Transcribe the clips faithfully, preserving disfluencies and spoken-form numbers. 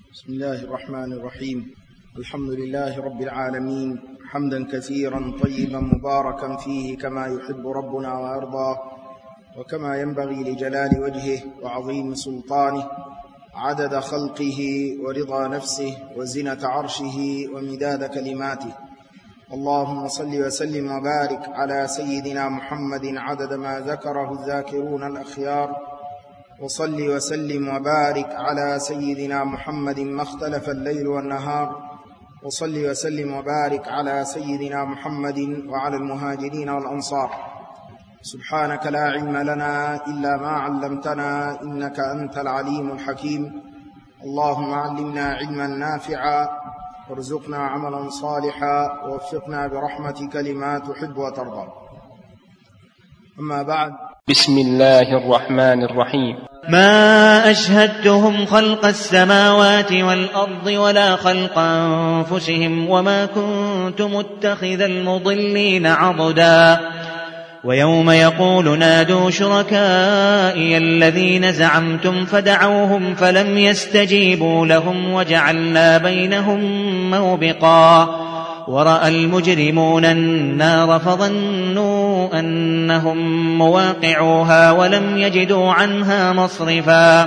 بسم الله الرحمن الرحيم. الحمد لله رب العالمين، حمدا كثيرا طيبا مباركا فيه كما يحب ربنا ويرضى، وكما ينبغي لجلال وجهه وعظيم سلطانه، عدد خلقه ورضا نفسه وزنة عرشه ومداد كلماته. اللهم صل وسلم وبارك على سيدنا محمد عدد ما ذكره الذاكرون الأخيار، وصل وسلم وبارك على سيدنا محمد ما اختلف الليل والنهار، وصل وسلم وبارك على سيدنا محمد وعلى المهاجرين والأنصار. سبحانك لا علم لنا إلا ما علمتنا إنك أنت العليم الحكيم. اللهم علمنا علما نافعا وارزقنا عملا صالحا ووفقنا برحمتك لما تحب وترضى. أما بعد. بسم الله الرحمن الرحيم. ما أشهدتهم خلق السماوات والأرض ولا خلق أنفسهم وما كنت متخذ المضلين عضدا. ويوم يقول نادوا شركائي الذين زعمتم فدعوهم فلم يستجيبوا لهم وجعلنا بينهم موبقا. ورأى المجرمون النار فظنوا أنهم مواقعوها ولم يجدوا عنها مصرفا.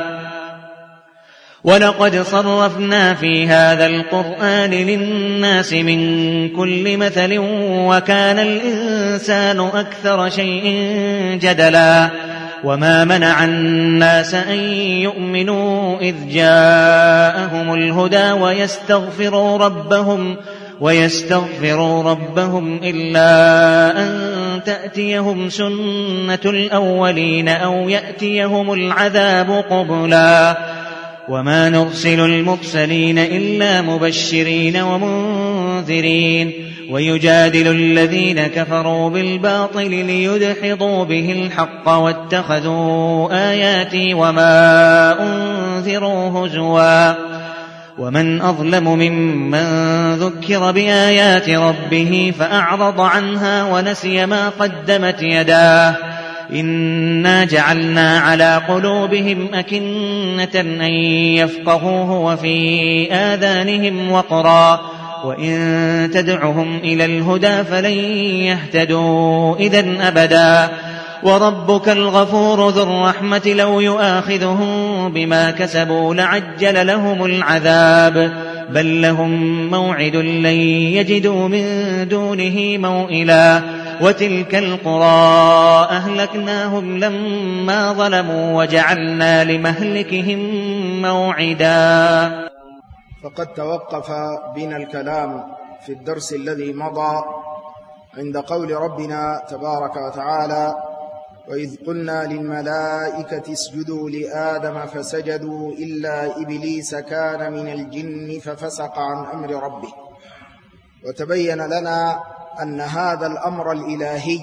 ولقد صرفنا في هذا القرآن للناس من كل مثل وكان الإنسان أكثر شيء جدلا. وما منع الناس أن يؤمنوا إذ جاءهم الهدى ويستغفروا ربهم ويستغفروا ربهم إلا أن تأتيهم سنة الأولين أو يأتيهم العذاب قبلا. وما نرسل المرسلين إلا مبشرين ومنذرين ويجادل الذين كفروا بالباطل ليدحضوا به الحق واتخذوا آياتي وما أنذروا هزوا. ومن أظلم ممن ذكر بآيات ربه فأعرض عنها ونسي ما قدمت يداه. إنا جعلنا على قلوبهم أكنة أن يفقهوه وفي آذانهم وقرا وإن تدعهم إلى الهدى فلن يهتدوا إذن أبدا. وربك الغفور ذو الرحمة لو يؤاخذهم بما كسبوا لعجل لهم العذاب بل لهم موعد لن يجدوا من دونه موئلا. وتلك القرى أهلكناهم لما ظلموا وجعلنا لمهلكهم موعدا. فقد توقف بنا الكلام في الدرس الذي مضى عند قول ربنا تبارك وتعالى: وإذ قلنا للملائكة اسجدوا لآدم فسجدوا إلا إبليس كان من الجن ففسق عن أمر ربه. وتبين لنا أن هذا الأمر الإلهي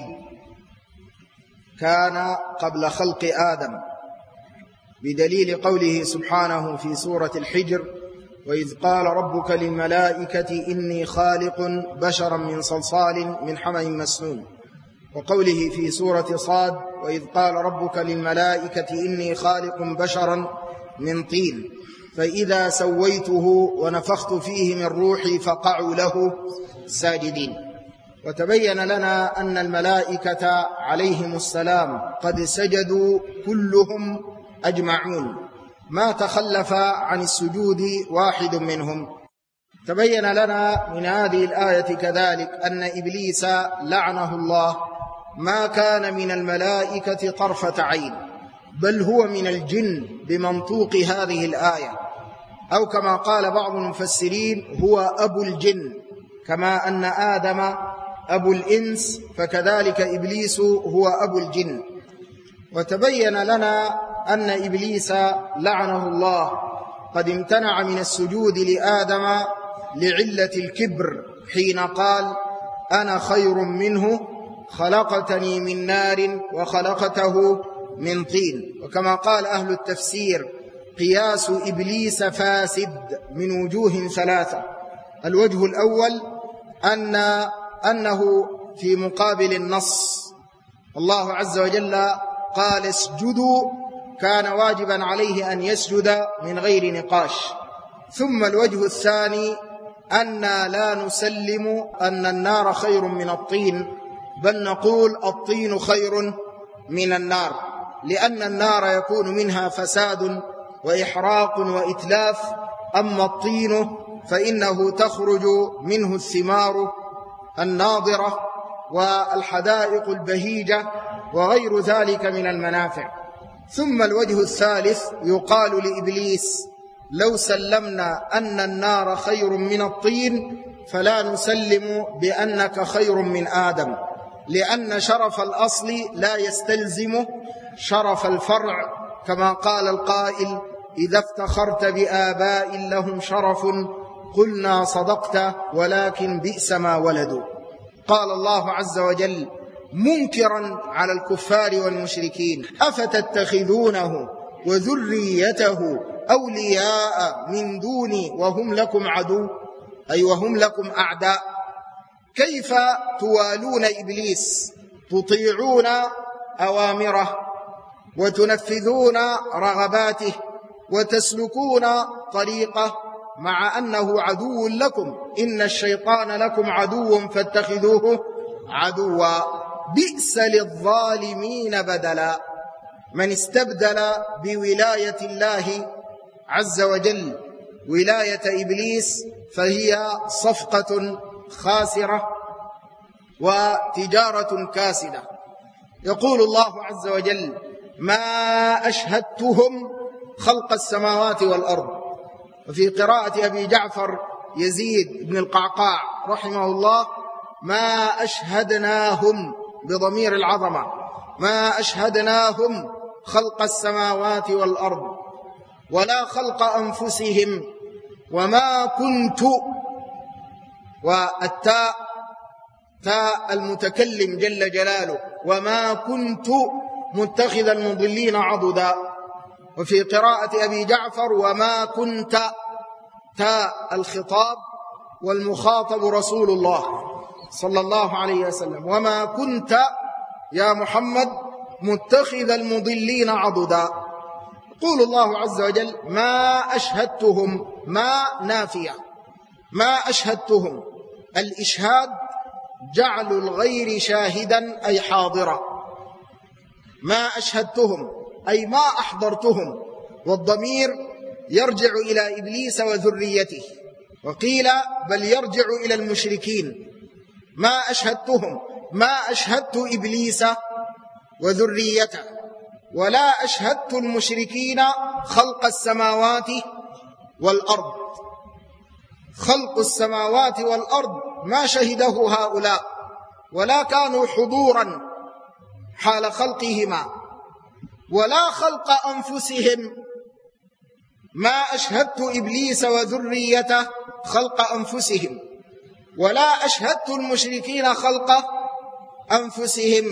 كان قبل خلق آدم بدليل قوله سبحانه في سورة الحجر: وإذ قال ربك للملائكة إني خالق بشرا من صلصال من حمأ مسنون. وقوله في سورة صاد: وإذ قال ربك للملائكة إني خالق بشرا من طين فإذا سويته ونفخت فيه من روحي فقعوا له ساجدين. وتبين لنا أن الملائكة عليهم السلام قد سجدوا كلهم أجمعون، ما تخلف عن السجود واحد منهم. تبين لنا من هذه الآية كذلك أن إبليس لعنه الله ما كان من الملائكة طرفة عين، بل هو من الجن بمنطوق هذه الآية، أو كما قال بعض المفسرين هو أبو الجن، كما أن آدم أبو الإنس فكذلك إبليس هو أبو الجن. وتبين لنا أن إبليس لعنه الله قد امتنع من السجود لآدم لعلة الكبر حين قال: أنا خير منه خلقتني من نار وخلقته من طين. وكما قال أهل التفسير: قياس إبليس فاسد من وجوه ثلاثة. الوجه الأول أن أنه في مقابل النص، الله عز وجل قال اسجدوا، كان واجبا عليه أن يسجد من غير نقاش، ثم الوجه الثاني أننا لا نسلم أن النار خير من الطين، بل نقول الطين خير من النار، لأن النار يكون منها فساد وإحراق وإتلاف، أما الطين فإنه تخرج منه الثمار الناضرة والحدائق البهيجة وغير ذلك من المنافع. ثم الوجه الثالث يقال لإبليس: لو سلمنا أن النار خير من الطين فلا نسلم بأنك خير من آدم، لأن شرف الأصل لا يستلزم شرف الفرع، كما قال القائل: إذا افتخرت بآباء لهم شرف قلنا صدقت ولكن بئس ما ولدوا. قال الله عز وجل منكرا على الكفار والمشركين: أفتتخذونه وذريته أولياء من دوني وهم لكم عدو، أي وهم لكم أعداء. كيف توالون إبليس، تطيعون أوامره وتنفذون رغباته وتسلكون طريقه، مع أنه عدو لكم؟ إن الشيطان لكم عدو فاتخذوه عدوا. بئس للظالمين بدلا. من استبدل بولاية الله عز وجل ولاية إبليس فهي صفقة خاسرة وتجارة كاسدة. يقول الله عز وجل: ما أشهدتهم خلق السماوات والأرض. وفي قراءة أبي جعفر يزيد بن القعقاع رحمه الله: ما أشهدناهم بضمير العظمة، ما أشهدناهم خلق السماوات والأرض ولا خلق أنفسهم وما كنت، والتاء تاء المتكلم جل جلاله، وما كنت متخذ المضلين عضدا. وفي قراءة أبي جعفر: وما كنت، تاء الخطاب والمخاطب رسول الله صلى الله عليه وسلم، وما كنت يا محمد متخذ المضلين عضدا. يقول الله عز وجل: ما أشهدتهم، ما نافية، ما أشهدتهم. الإشهاد جعل الغير شاهدا أي حاضرا. ما أشهدتهم أي ما أحضرتهم، والضمير يرجع إلى إبليس وذريته، وقيل بل يرجع إلى المشركين. ما أشهدتهم، ما أشهدت إبليس وذريته، ولا أشهدت المشركين خلق السماوات والأرض. خلق السماوات والأرض ما شهده هؤلاء، ولا كانوا حضورا حال خلقهما، ولا خلق أنفسهم. ما أشهدت إبليس وذريته خلق أنفسهم، ولا أشهدت المشركين خلق أنفسهم.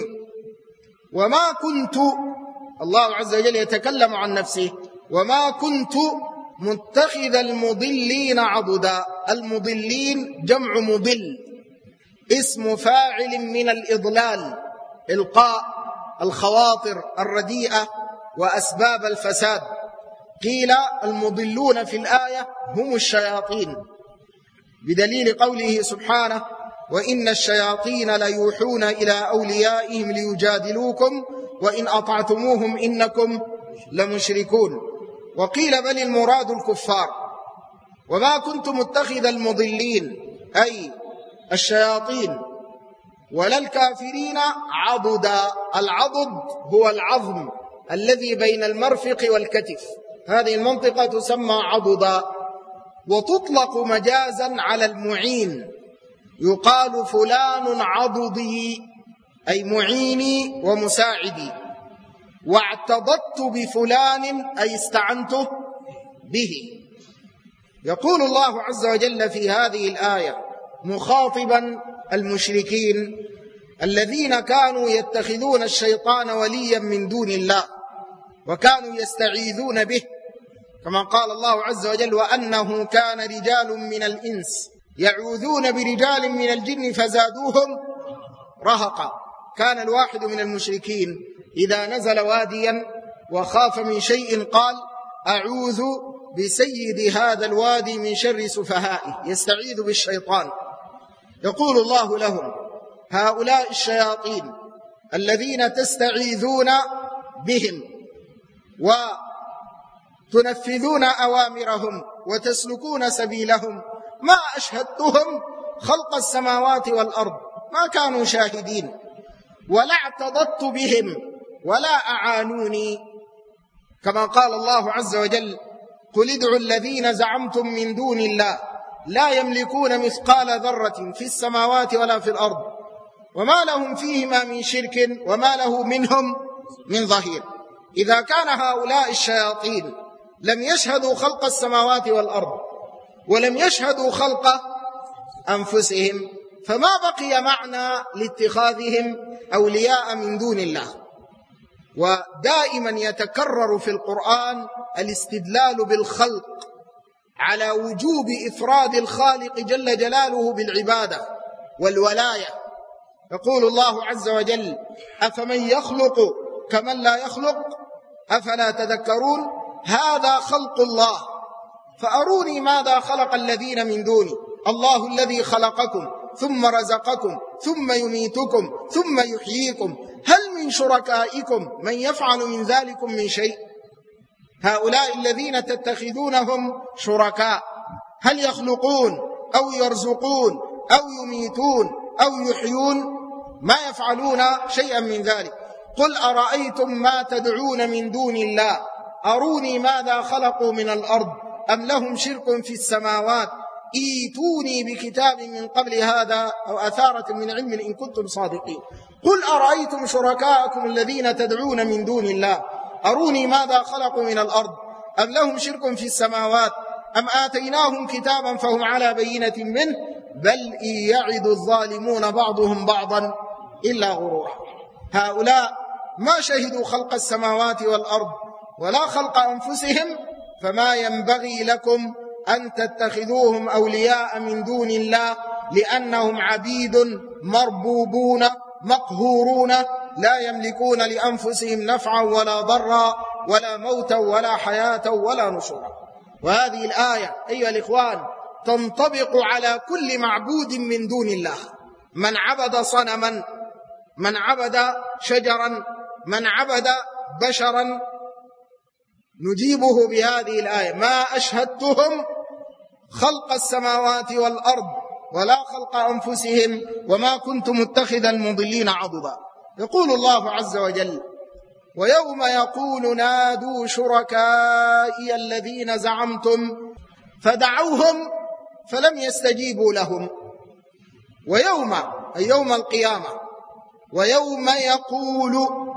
وما كنت، الله عز وجل يتكلم عن نفسه: وما كنت متخذ المضلين عضدا. المضلين جمع مضل، اسم فاعل من الإضلال، إلقاء الخواطر الرديئة وأسباب الفساد. قيل المضلون في الآية هم الشياطين، بدليل قوله سبحانه: وإن الشياطين ليوحون إلى أوليائهم ليجادلوكم وإن أطعتموهم إنكم لمشركون. وقيل بل المراد الكفار. وما كنت متخذ المضلين أي الشياطين ولا الكافرين عضدا. العضد هو العظم الذي بين المرفق والكتف، هذه المنطقة تسمى عضدا، وتطلق مجازا على المعين. يقال فلان عضدي أي معيني ومساعدي، واعتضدت بفلان أي استعنته به. يقول الله عز وجل في هذه الآية مخاطبا المشركين الذين كانوا يتخذون الشيطان وليا من دون الله وكانوا يستعيذون به، كما قال الله عز وجل: وأنه كان رجال من الإنس يعوذون برجال من الجن فزادوهم رهقا. كان الواحد من المشركين إذا نزل واديا وخاف من شيء قال: أعوذ بسيد هذا الوادي من شر سفهائه، يستعيذ بالشيطان. يقول الله لهم: هؤلاء الشياطين الذين تستعيذون بهم وتنفذون أوامرهم وتسلكون سبيلهم، ما أشهدتهم خلق السماوات والأرض، ما كانوا شاهدين، ولا اعتضدت بهم ولا أعانوني، كما قال الله عز وجل: قل ادعوا الذين زعمتم من دون الله لا يملكون مثقال ذرة في السماوات ولا في الأرض وما لهم فيهما من شرك وما له منهم من ظهير. إذا كان هؤلاء الشياطين لم يشهدوا خلق السماوات والأرض ولم يشهدوا خلق أنفسهم، فما بقي معنى لاتخاذهم أولياء من دون الله. ودائما يتكرر في القرآن الاستدلال بالخلق على وجوب إفراد الخالق جل جلاله بالعبادة والولاية. يقول الله عز وجل: أفمن يخلق كمن لا يخلق أفلا تذكرون هذا خلق الله فأروني ماذا خلق الذين من دوني الله الذي خلقكم ثم رزقكم ثم يميتكم ثم يحييكم هل من شركائكم من يفعل من ذلكم من شيء؟ هؤلاء الذين تتخذونهم شركاء هل يخلقون أو يرزقون أو يميتون أو يحيون؟ ما يفعلون شيئا من ذلك. قل أرأيتم ما تدعون من دون الله أروني ماذا خلقوا من الأرض أم لهم شرك في السماوات ايتوني بكتاب من قبل هذا أو أثارة من علم إن كنتم صادقين. قل أرأيتم شركاءكم الذين تدعون من دون الله أروني ماذا خلقوا من الأرض أم لهم شرك في السماوات أم آتيناهم كتابا فهم على بينة منه بل إن يعد الظالمون بعضهم بعضا إلا غرورا. هؤلاء ما شهدوا خلق السماوات والأرض ولا خلق أنفسهم، فما ينبغي لكم أن تتخذوهم أولياء من دون الله، لأنهم عبيد مربوبون مقهورون لا يملكون لأنفسهم نفعا ولا ضرا ولا موتا ولا حياة ولا نشورا. وهذه الآية أيها الإخوان تنطبق على كل معبود من دون الله، من عبد صنما، من عبد شجرا، من عبد بشرا، نجيبه بهذه الآية: ما أشهدتهم خلق السماوات والأرض ولا خلق أنفسهم وما كنت متخذ المضلين عضدا. يقول الله عز وجل: ويوم يقول نادوا شركائي الذين زعمتم فدعوهم فلم يستجيبوا لهم. ويوم أي يوم القيامة. ويوم يقول،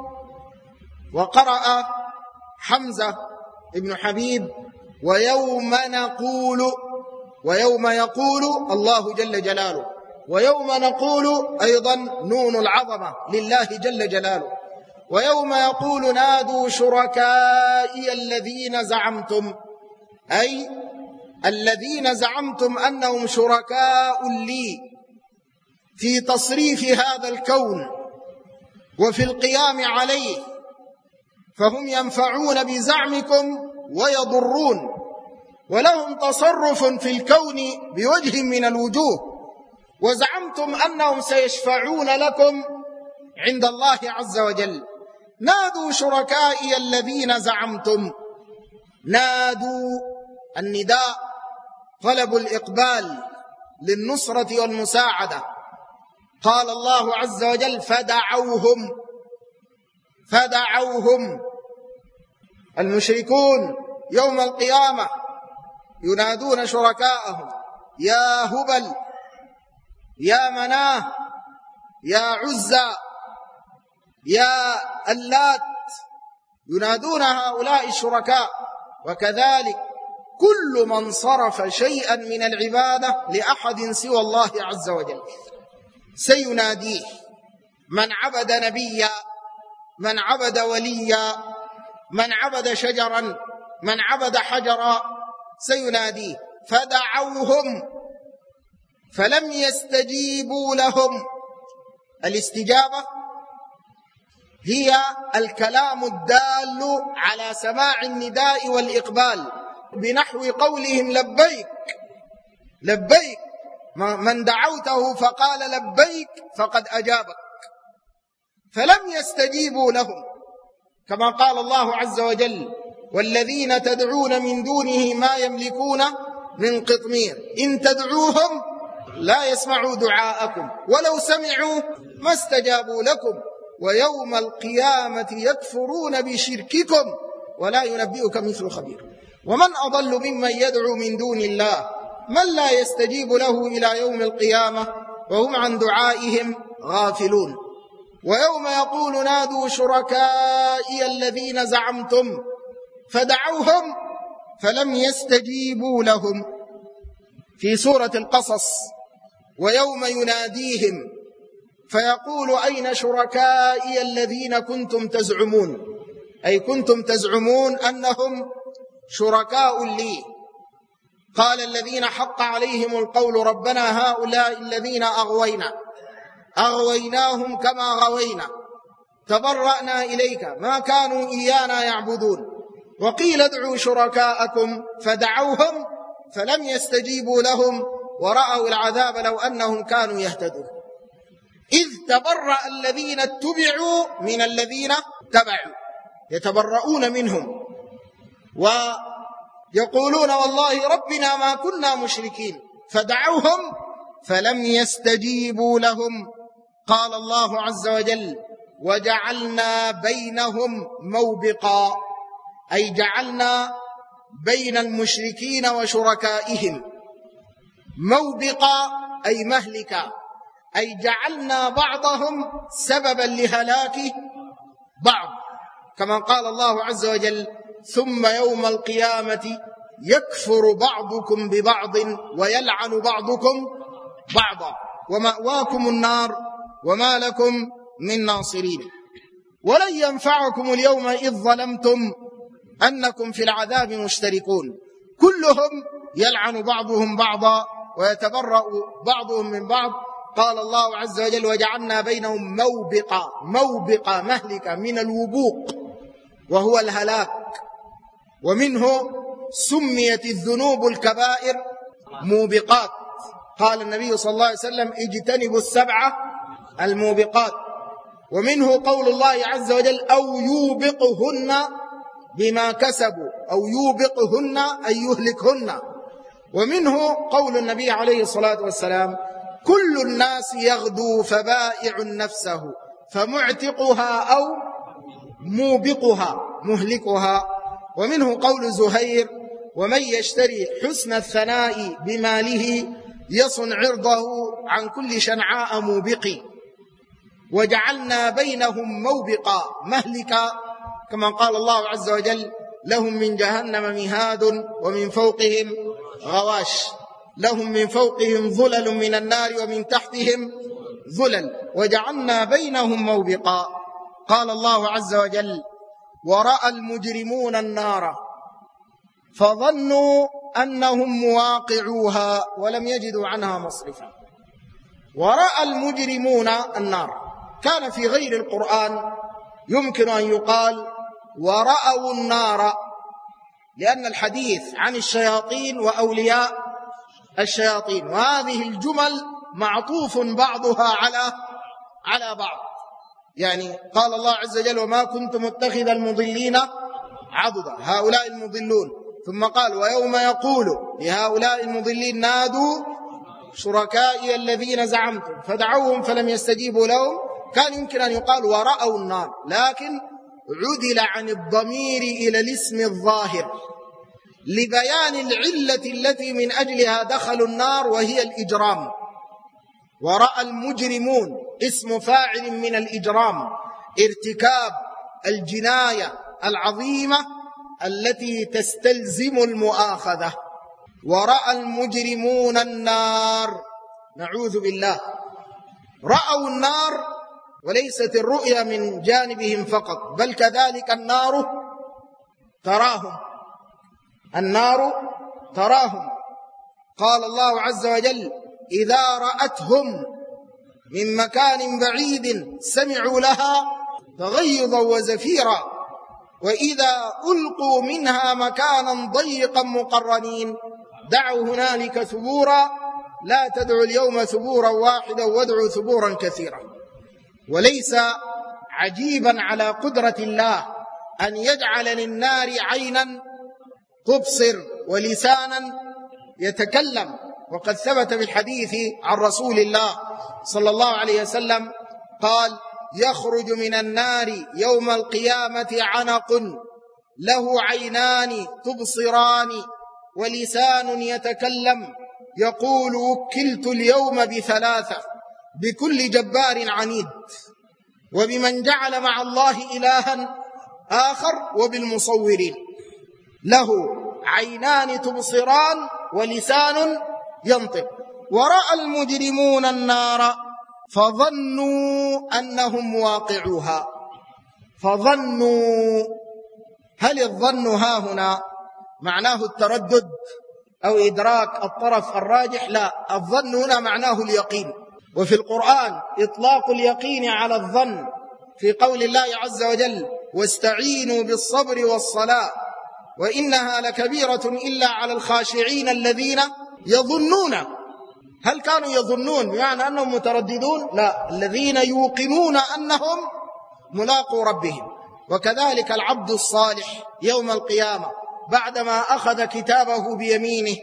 وقرأ حمزة ابن حبيب: ويوم نقول، ويوم يقول الله جل جلاله، ويوم نقول أيضا نون العظمة لله جل جلاله. ويوم يقول نادوا شركائي الذين زعمتم، أي الذين زعمتم أنهم شركاء لي في تصريف هذا الكون وفي القيام عليه، فهم ينفعون بزعمكم ويضرون، ولهم تصرف في الكون بوجه من الوجوه، وزعمتم أنهم سيشفعون لكم عند الله عز وجل. نادوا شركائي الذين زعمتم، نادوا النداء طلب الإقبال للنصرة والمساعدة. قال الله عز وجل: فدعوهم، فدعوهم. المشركون يوم القيامة ينادون شركاءهم: يا هبل، يا مناه، يا عزى، يا اللات، ينادون هؤلاء الشركاء. وكذلك كل من صرف شيئا من العبادة لأحد سوى الله عز وجل سيناديه، من عبد نبيا، من عبد وليا، من عبد شجرا، من عبد حجرا، سيناديه. فدعوهم فلم يستجيبوا لهم. الاستجابة هي الكلام الدال على سماع النداء والإقبال، بنحو قولهم لبيك لبيك، من دعوته فقال لبيك فقد أجابك، فلم يستجيبوا لهم، كما قال الله عز وجل: والذين تدعون من دونه ما يملكون من قطمير إن تدعوهم لا يسمعوا دعاءكم ولو سمعوا ما استجابوا لكم ويوم القيامة يكفرون بشرككم ولا ينبئك مثل خبير. ومن أضل ممن يدعو من دون الله من لا يستجيب له إلى يوم القيامة وهم عن دعائهم غافلون. ويوم يقول نادوا شركائي الذين زعمتم فدعوهم فلم يستجيبوا لهم. في سورة القصص: ويوم يناديهم فيقول أين شركائي الذين كنتم تزعمون، أي كنتم تزعمون أنهم شركاء لي. قال الذين حق عليهم القول ربنا هؤلاء الذين أغوينا أغويناهم كما غوينا تبرأنا إليك ما كانوا إيانا يعبدون. وقيل ادعوا شركاءكم فدعوهم فلم يستجيبوا لهم ورأوا العذاب لو أنهم كانوا يهتدون. إذ تبرأ الذين اتبعوا من الذين تبعوا، يتبرؤون منهم ويقولون والله ربنا ما كنا مشركين، فدعوهم فلم يستجيبوا لهم. قال الله عز وجل: وجعلنا بينهم موبقا، أي جعلنا بين المشركين وشركائهم موبقا أي مهلكا، أي جعلنا بعضهم سببا لهلاك بعض، كما قال الله عز وجل: ثم يوم القيامة يكفر بعضكم ببعض ويلعن بعضكم بعضا ومأواكم النار وما لكم من ناصرين. ولن ينفعكم اليوم إذ ظلمتم أنكم في العذاب مشتركون. كلهم يلعن بعضهم بعضا ويتبرأ بعضهم من بعض. قال الله عز وجل: وجعلنا بينهم موبقا، موبقا مهلكا من الوبوق وهو الهلاك، ومنه سميت الذنوب الكبائر موبقات. قال النبي صلى الله عليه وسلم: اجتنبوا السبعة الموبقات. ومنه قول الله عز وجل: أو يوبقهن بما كسبوا، أو يوبقهن أي يهلكهن. ومنه قول النبي عليه الصلاة والسلام: كل الناس يغدو فبائع نفسه فمعتقها أو موبقها مهلكها. ومنه قول زهير: ومن يشتري حسن الثناء بماله يصن عرضه عن كل شنعاء موبق. وجعلنا بينهم موبقا مهلكا، كما قال الله عز وجل: لهم من جهنم مهاد ومن فوقهم غواش، لهم من فوقهم ظلل من النار ومن تحتهم ظلل. وجعلنا بينهم موبقا. قال الله عز وجل: ورأى المجرمون النار فظنوا أنهم مواقعوها ولم يجدوا عنها مصرفا. ورأى المجرمون النار، كان في غير القرآن يمكن أن يقال ورأوا النار، لأن الحديث عن الشياطين وأولياء الشياطين، وهذه الجمل معطوف بعضها على على بعض. يعني قال الله عز وجل: وما كنت متخذ المضلين عضدا، هؤلاء المضلون. ثم قال: ويوم يقول لهؤلاء المضلين نادوا شركائي الذين زعمتم فدعوهم فلم يستجيبوا لهم. كان يمكن أن يقال ورأوا النار، لكن عدل عن الضمير إلى الاسم الظاهر لبيان العلة التي من أجلها دخلوا النار، وهي الإجرام. ورأى المجرمون اسم فاعل من الإجرام، ارتكاب الجناية العظيمة التي تستلزم المؤاخذة. ورأى المجرمون النار، نعوذ بالله. رأوا النار، وليست الرؤيا من جانبهم فقط، بل كذلك النار تراهم، النار تراهم. قال الله عز وجل: إذا رأتهم من مكان بعيد سمعوا لها تغيظا وزفيرا وإذا ألقوا منها مكانا ضيقا مقرنين دعوا هنالك ثبورا لا تدعوا اليوم ثبورا واحدا وادعوا ثبورا كثيرا. وليس عجيبا على قدرة الله أن يجعل للنار عينا تبصر ولسانا يتكلم. وقد ثبت بالحديث عن رسول الله صلى الله عليه وسلم قال: يخرج من النار يوم القيامة عنق له عينان تبصران ولسان يتكلم يقول: وكلت اليوم بثلاثة، بكل جبار عنيد، وبمن جعل مع الله إلها آخر، وبالمصورين. له عينان تبصران ولسان ينطق. ورأى المجرمون النار فظنوا أنهم مواقعوها. فظنوا، هل الظن ها هنا معناه التردد أو إدراك الطرف الراجح؟ لا، الظن هنا معناه اليقين. وفي القرآن إطلاق اليقين على الظن في قول الله عز وجل: واستعينوا بالصبر والصلاة وإنها لكبيرة إلا على الخاشعين الذين يظنون. هل كانوا يظنون بمعنى أنهم مترددون؟ لا، الذين يوقنون أنهم ملاقوا ربهم. وكذلك العبد الصالح يوم القيامة بعدما أخذ كتابه بيمينه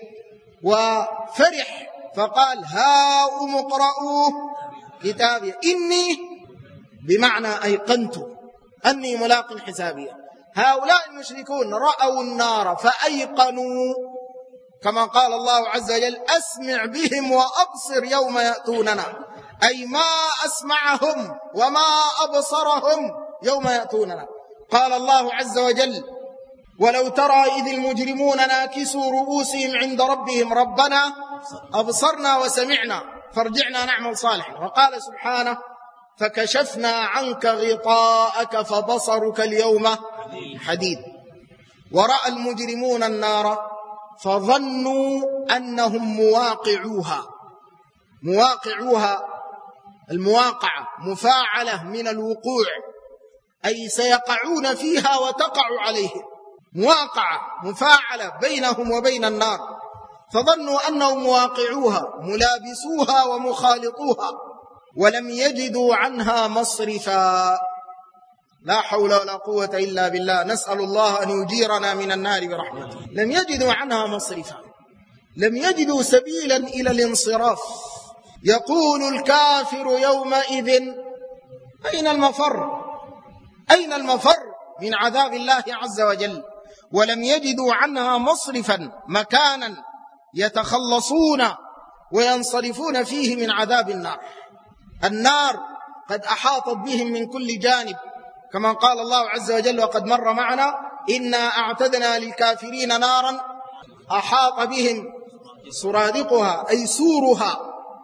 وفرح فقال: هاؤم اقرءوا كتابي إني، بمعنى أيقنت أني ملاق حسابي. هؤلاء المشركون رأوا النار فأيقنوا، كما قال الله عز وجل: أسمع بهم وأبصر يوم يأتوننا، أي ما أسمعهم وما أبصرهم يوم يأتوننا. قال الله عز وجل: ولو ترى إذ المجرمون ناكسوا رؤوسهم عند ربهم ربنا أبصرنا وسمعنا فارجعنا نعمل صالحا. وقال سبحانه: فكشفنا عنك غطاءك فبصرك اليوم حديد. ورأى المجرمون النار فظنوا أنهم مواقعوها. مواقعوها، المواقعة مفاعلة من الوقوع، أي سيقعون فيها وتقع عليهم. مواقعة مفاعلة بينهم وبين النار. فظنوا أنهم مواقعوها ملابسوها ومخالطوها ولم يجدوا عنها مصرفا. لا حول ولا قوة إلا بالله، نسأل الله أن يجيرنا من النار برحمته. لم يجدوا عنها مصرفا، لم يجدوا سبيلا إلى الانصراف. يقول الكافر يومئذ: أين المفر؟ أين المفر من عذاب الله عز وجل؟ ولم يجدوا عنها مصرفا، مكانا يتخلصون وينصرفون فيه من عذاب النار. النار قد أحاطت بهم من كل جانب، كما قال الله عز وجل: وقد مر معنا إنا أعتدنا للكافرين نارا أحاط بهم سرادقها، أي سورها.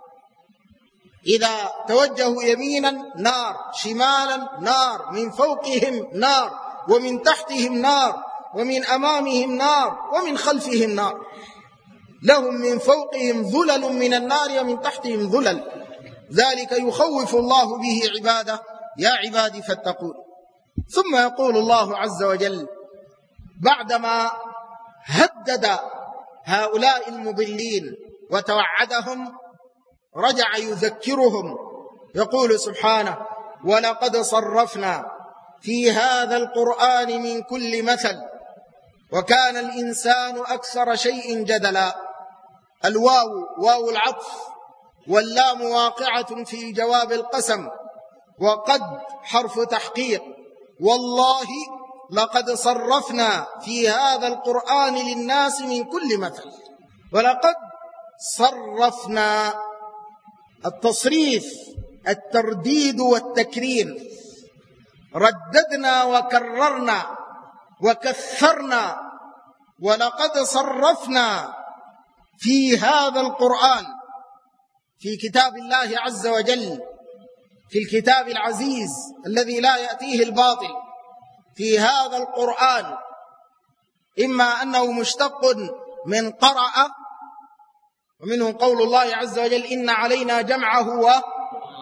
إذا توجهوا يمينا نار، شمالا نار، من فوقهم نار، ومن تحتهم نار، ومن أمامهم نار، ومن خلفهم نار. لهم من فوقهم ظلل من النار ومن تحتهم ظلل. ذلك يخوف الله به عباده، يا عبادي فاتقون. ثم يقول الله عز وجل بعدما هدد هؤلاء المضلين وتوعدهم، رجع يذكرهم، يقول سبحانه: ولقد صرفنا في هذا القرآن من كل مثل وكان الإنسان أكثر شيء جدلا. الواو واو العطف، واللام واقعة في جواب القسم، وقد حرف تحقيق. والله لقد صرفنا في هذا القرآن للناس من كل مثل. ولقد صرفنا، التصريف الترديد والتكرير، رددنا وكررنا وكثرنا. ولقد صرفنا في هذا القرآن، في كتاب الله عز وجل، في الكتاب العزيز الذي لا يأتيه الباطل، في هذا القرآن، إما أنه مشتق من قرأ، ومنه قول الله عز وجل: إن علينا جمعه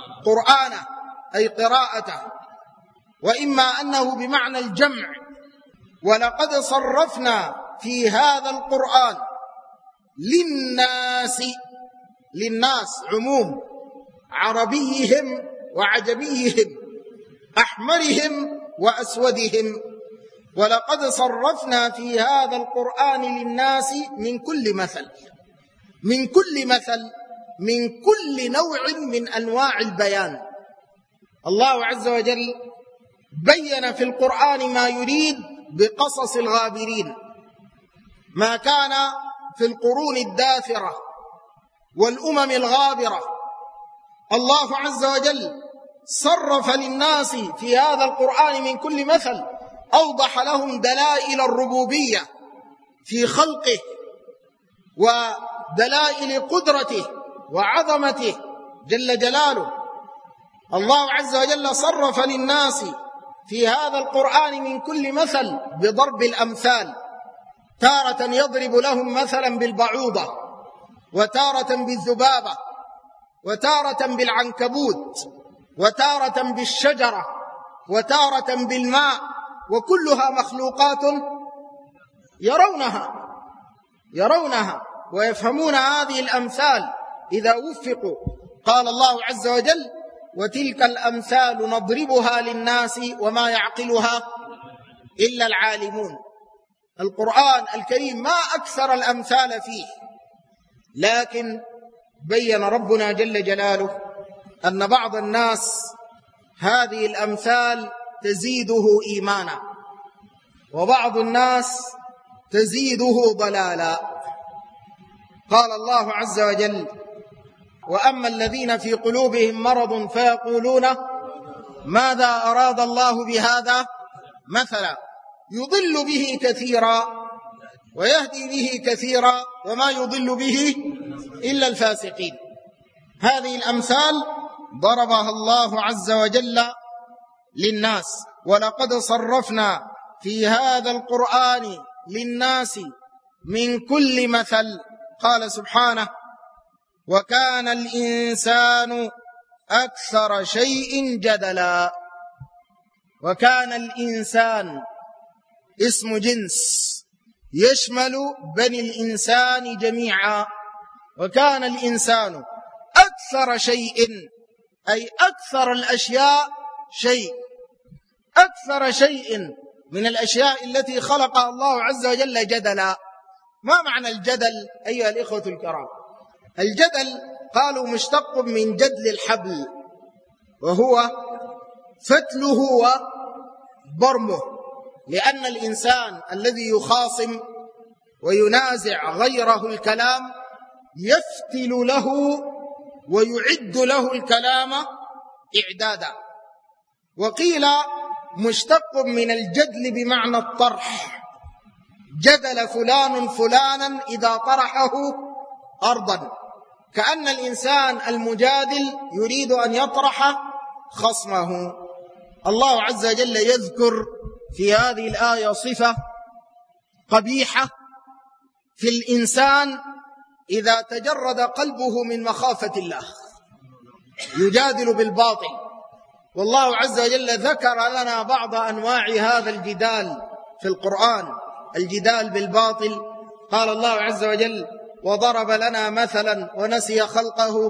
وقرآنه، أي قراءته، وإما أنه بمعنى الجمع، ولقد صرفنا في هذا القرآن للناس، للناس عموم، عربيهم وعجميهم، أحمرهم وأسودهم. ولقد صرفنا في هذا القرآن للناس من كل مثل، من كل مثل، من كل نوع من أنواع البيان. الله عز وجل بين في القرآن ما يريد بقصص الغابرين، ما كان في القرون الداثرة والأمم الغابرة. الله عز وجل صرف للناس في هذا القرآن من كل مثل، أوضح لهم دلائل الربوبية في خلقه ودلائل قدرته وعظمته جل جلاله. الله عز وجل صرف للناس في هذا القرآن من كل مثل بضرب الأمثال، تارة يضرب لهم مثلا بالبعوضة، وتارة بالذبابة، وتارة بالعنكبوت، وتارة بالشجرة، وتارة بالماء، وكلها مخلوقات يرونها يرونها ويفهمون هذه الأمثال إذا وفقوا. قال الله عز وجل: وتلك الأمثال نضربها للناس وما يعقلها إلا العالمون. القرآن الكريم ما أكثر الأمثال فيه، لكن بين ربنا جل جلاله أن بعض الناس هذه الأمثال تزيده إيمانا، وبعض الناس تزيده ضلالا. قال الله عز وجل: وأما الذين في قلوبهم مرض فيقولون ماذا أراد الله بهذا مثلا، يضل به كثيرا ويهدي به كثيرا وما يضل به إلا الفاسقين. هذه الأمثال ضربها الله عز وجل للناس. ولقد صرفنا في هذا القرآن للناس من كل مثل. قال سبحانه: وكان الإنسان أكثر شيء جدلا. وكان الإنسان اسم جنس يشمل بني الإنسان جميعا. وكان الإنسان أكثر شيء، أي أكثر الأشياء شيء، أكثر شيء من الأشياء التي خلقها الله عز وجل جدلا. ما معنى الجدل أيها الإخوة الكرام؟ الجدل قالوا مشتق من جدل الحبل، وهو فتله وبرمه، لأن الإنسان الذي يخاصم وينازع غيره الكلام يفتل له ويعد له الكلام إعدادا. وقيل مشتق من الجدل بمعنى الطرح، جدل فلان فلانا إذا طرحه أرضا، كأن الإنسان المجادل يريد أن يطرح خصمه. الله عز وجل يذكر في هذه الآية صفة قبيحة في الإنسان إذا تجرد قلبه من مخافة الله، يجادل بالباطل. والله عز وجل ذكر لنا بعض أنواع هذا الجدال في القرآن، الجدال بالباطل. قال الله عز وجل: وضرب لنا مثلا ونسي خلقه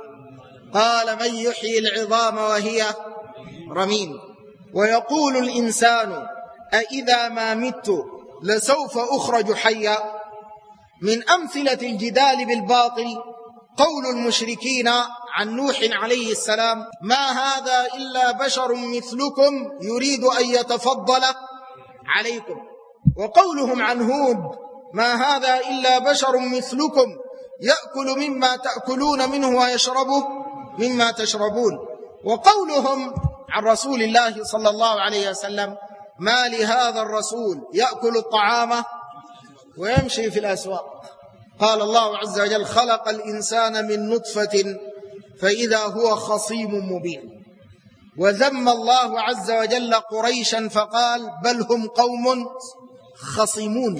قال من يحيي العظام وهي رميم. ويقول الإنسان أإذا ما مت لسوف أخرج حيا. من أمثلة الجدال بالباطل قول المشركين عن نوح عليه السلام: ما هذا إلا بشر مثلكم يريد أن يتفضل عليكم. وقولهم عن هود: ما هذا إلا بشر مثلكم يأكل مما تأكلون منه ويشرب مما تشربون. وقولهم عن رسول الله صلى الله عليه وسلم: ما لهذا الرسول يأكل الطعام ويمشي في الأسواق. قال الله عز وجل: خلق الإنسان من نطفة فإذا هو خصيم مبين. وذم الله عز وجل قريشا فقال: بل هم قوم خصيمون،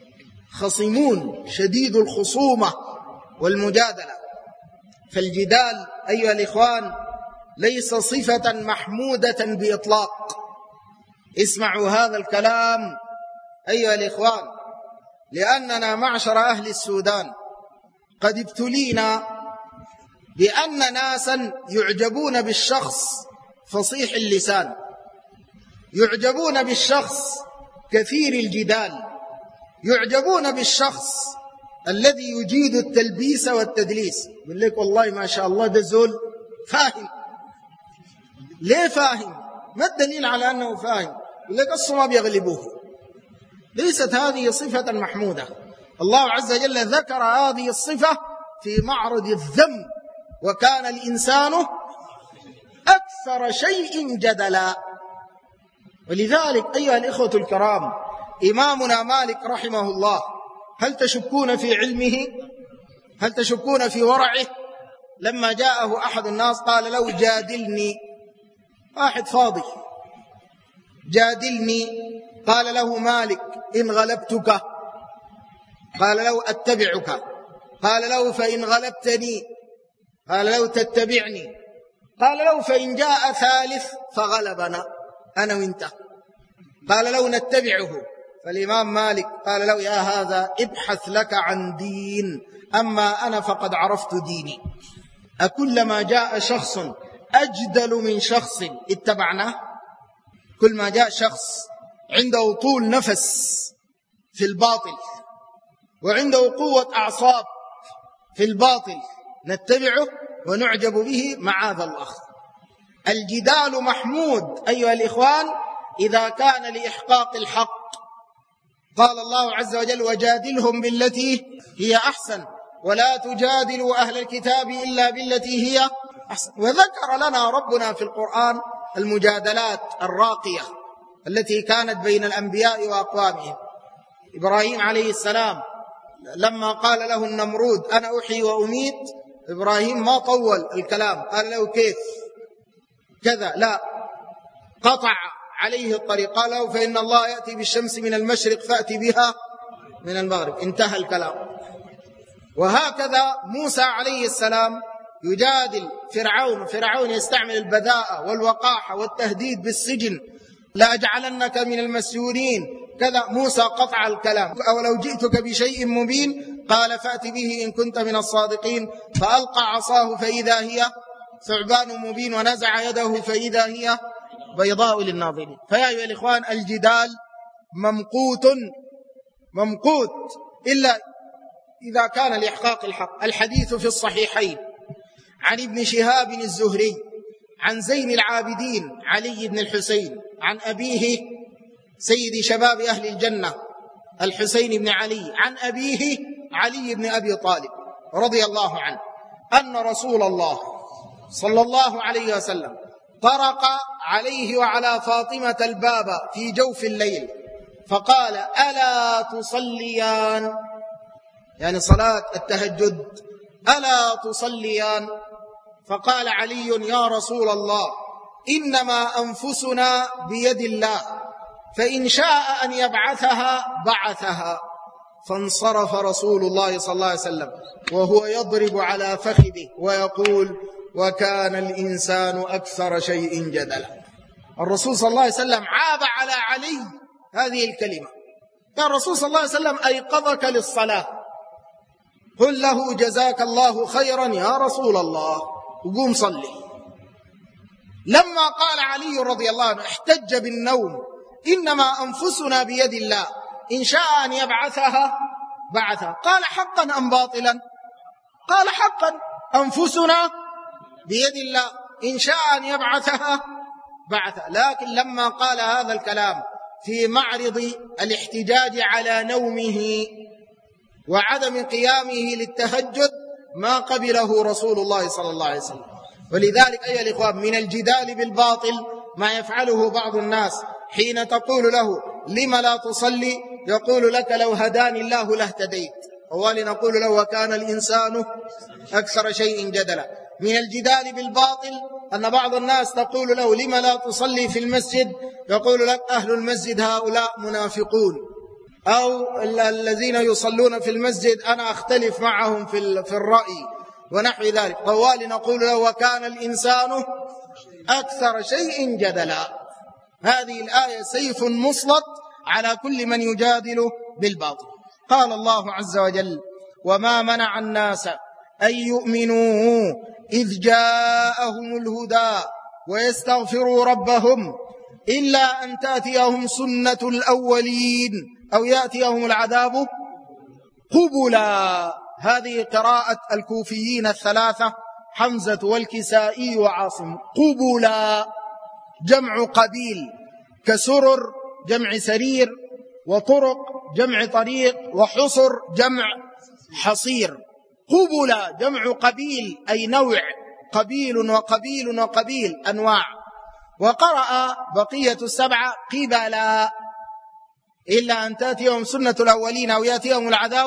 خصيمون شديد الخصومة والمجادلة. فالجدال أيها الإخوان ليس صفة محمودة بإطلاق. اسمعوا هذا الكلام أيها الإخوان، لأننا معشر أهل السودان قد ابتلينا بأن ناسا يعجبون بالشخص فصيح اللسان، يعجبون بالشخص كثير الجدال، يعجبون بالشخص الذي يجيد التلبيس والتدليس. يقول لك والله ما شاء الله ده زول فاهم. ليه فاهم؟ ما الدليل على أنه فاهم؟ يقول لك أصلا ما بيغلبوه. ليست هذه صفة محمودة. الله عز وجل ذكر هذه الصفة في معرض الذم: وكان الإنسان أكثر شيء جدلا. ولذلك أيها الإخوة الكرام، إمامنا مالك رحمه الله، هل تشكون في علمه؟ هل تشكون في ورعه؟ لما جاءه أحد الناس قال له جادلني، واحد فاضي، جادلني. قال له مالك: إن غلبتك. قال له: أتبعك. قال له: فإن غلبتني. قال له: تتبعني. قال له: فإن جاء ثالث فغلبنا أنا وإنت. قال له: نتبعه. فالإمام مالك قال له: يا هذا ابحث لك عن دين، أما أنا فقد عرفت ديني. أكلما جاء شخص أجدل من شخص اتبعناه؟ كل ما جاء شخص عنده طول نفس في الباطل وعنده قوة أعصاب في الباطل نتبعه ونعجب به معاذ الله. الجدال محمود أيها الإخوان إذا كان لإحقاق الحق. قال الله عز وجل: وجادلهم بالتي هي أحسن ولا تجادلوا أهل الكتاب إلا بالتي هي أحسن. وذكر لنا ربنا في القرآن المجادلات الراقية التي كانت بين الأنبياء وأقوامهم. إبراهيم عليه السلام لما قال له النمرود: أنا أحيي وأميت، إبراهيم ما طول الكلام، قال له: كيف كذا؟ لا، قطع عليه الطريق، قال له: فإن الله يأتي بالشمس من المشرق فأتي بها من المغرب. انتهى الكلام. وهكذا موسى عليه السلام يجادل فرعون، فرعون يستعمل البذاءة والوقاحة والتهديد بالسجن: لا أجعلنك من المسجونين كذا. موسى قطع الكلام: أولو جئتك بشيء مبين قال فأت به إن كنت من الصادقين. فألقى عصاه فإذا هي ثعبان مبين ونزع يده فإذا هي بيضاء للناظرين. فيا أيها الإخوان، الجدال ممقوت ممقوت إلا إذا كان لإحقاق الحق. الحديث في الصحيحين عن ابن شهاب الزهري عن زين العابدين علي بن الحسين عن أبيه سيد شباب أهل الجنة الحسين بن علي عن أبيه علي بن أبي طالب رضي الله عنه أن رسول الله صلى الله عليه وسلم طرق عليه وعلى فاطمة الباب في جوف الليل فقال: ألا تصليان؟ يعني صلاة التهجد. ألا تصليان؟ فقال علي: يا رسول الله، إنما أنفسنا بيد الله، فإن شاء أن يبعثها بعثها. فانصرف رسول الله صلى الله عليه وسلم وهو يضرب على فخذه ويقول: وكان الإنسان أكثر شيء جدلا. الرسول صلى الله عليه وسلم عاب على علي هذه الكلمة. كان الرسول صلى الله عليه وسلم أيقظك للصلاة، قل له: جزاك الله خيرا يا رسول الله، وقوم صلي. لما قال علي رضي الله عنه احتج بالنوم: إنما أنفسنا بيد الله، إن شاء أن يبعثها بعثها. قال: حقا أم باطلا؟ قال: حقا، أنفسنا بيد الله، إن شاء أن يبعثها بعثها. لكن لما قال هذا الكلام في معرض الاحتجاج على نومه وعدم قيامه للتهجد ما قبله رسول الله صلى الله عليه وسلم. ولذلك أيها الإخوان، من الجدال بالباطل ما يفعله بعض الناس حين تقول له: لم لا تصلي؟ يقول لك: لو هداني الله لاهتديت. ولنقول له: وكان الإنسان أكثر شيء جدلا. من الجدال بالباطل أن بعض الناس تقول له: لم لا تصلي في المسجد؟ يقول لك: أهل المسجد هؤلاء منافقون، أو الذين يصلون في المسجد أنا أختلف معهم في الرأي ونحو ذلك. طوال نقول له: وكان الإنسان أكثر شيء جدلا. هذه الآية سيف مسلط على كل من يجادل بالباطل. قال الله عز وجل: وما منع الناس أن يؤمنوا إذ جاءهم الهدى ويستغفروا ربهم إلا أن تأتيهم سنة الأولين أو يأتيهم العذاب قبلا. هذه قراءة الكوفيين الثلاثة حمزة والكسائي وعاصم. قبلا جمع قبيل، كسرر جمع سرير، وطرق جمع طريق، وحصر جمع حصير. قبلا جمع قبيل أي نوع، قبيل وقبيل وقبيل أنواع. وقرأ بقية السبعة قبلا إلا أن تأتيهم سنة الأولين أو يأتيهم العذاب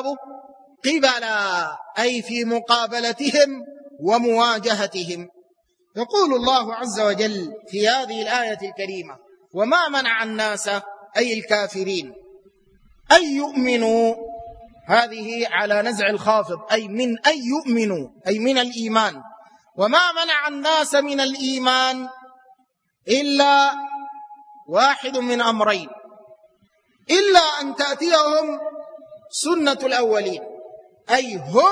قبلا أي في مقابلتهم ومواجهتهم. يقول الله عز وجل في هذه الآية الكريمة: وما منع الناس أي الكافرين أن يؤمنوا، هذه على نزع الخافض، أي من أن يؤمنوا أي من الإيمان. وما منع الناس من الإيمان إلا واحد من أمرين: إلا أن تأتيهم سنة الأولين، أي هم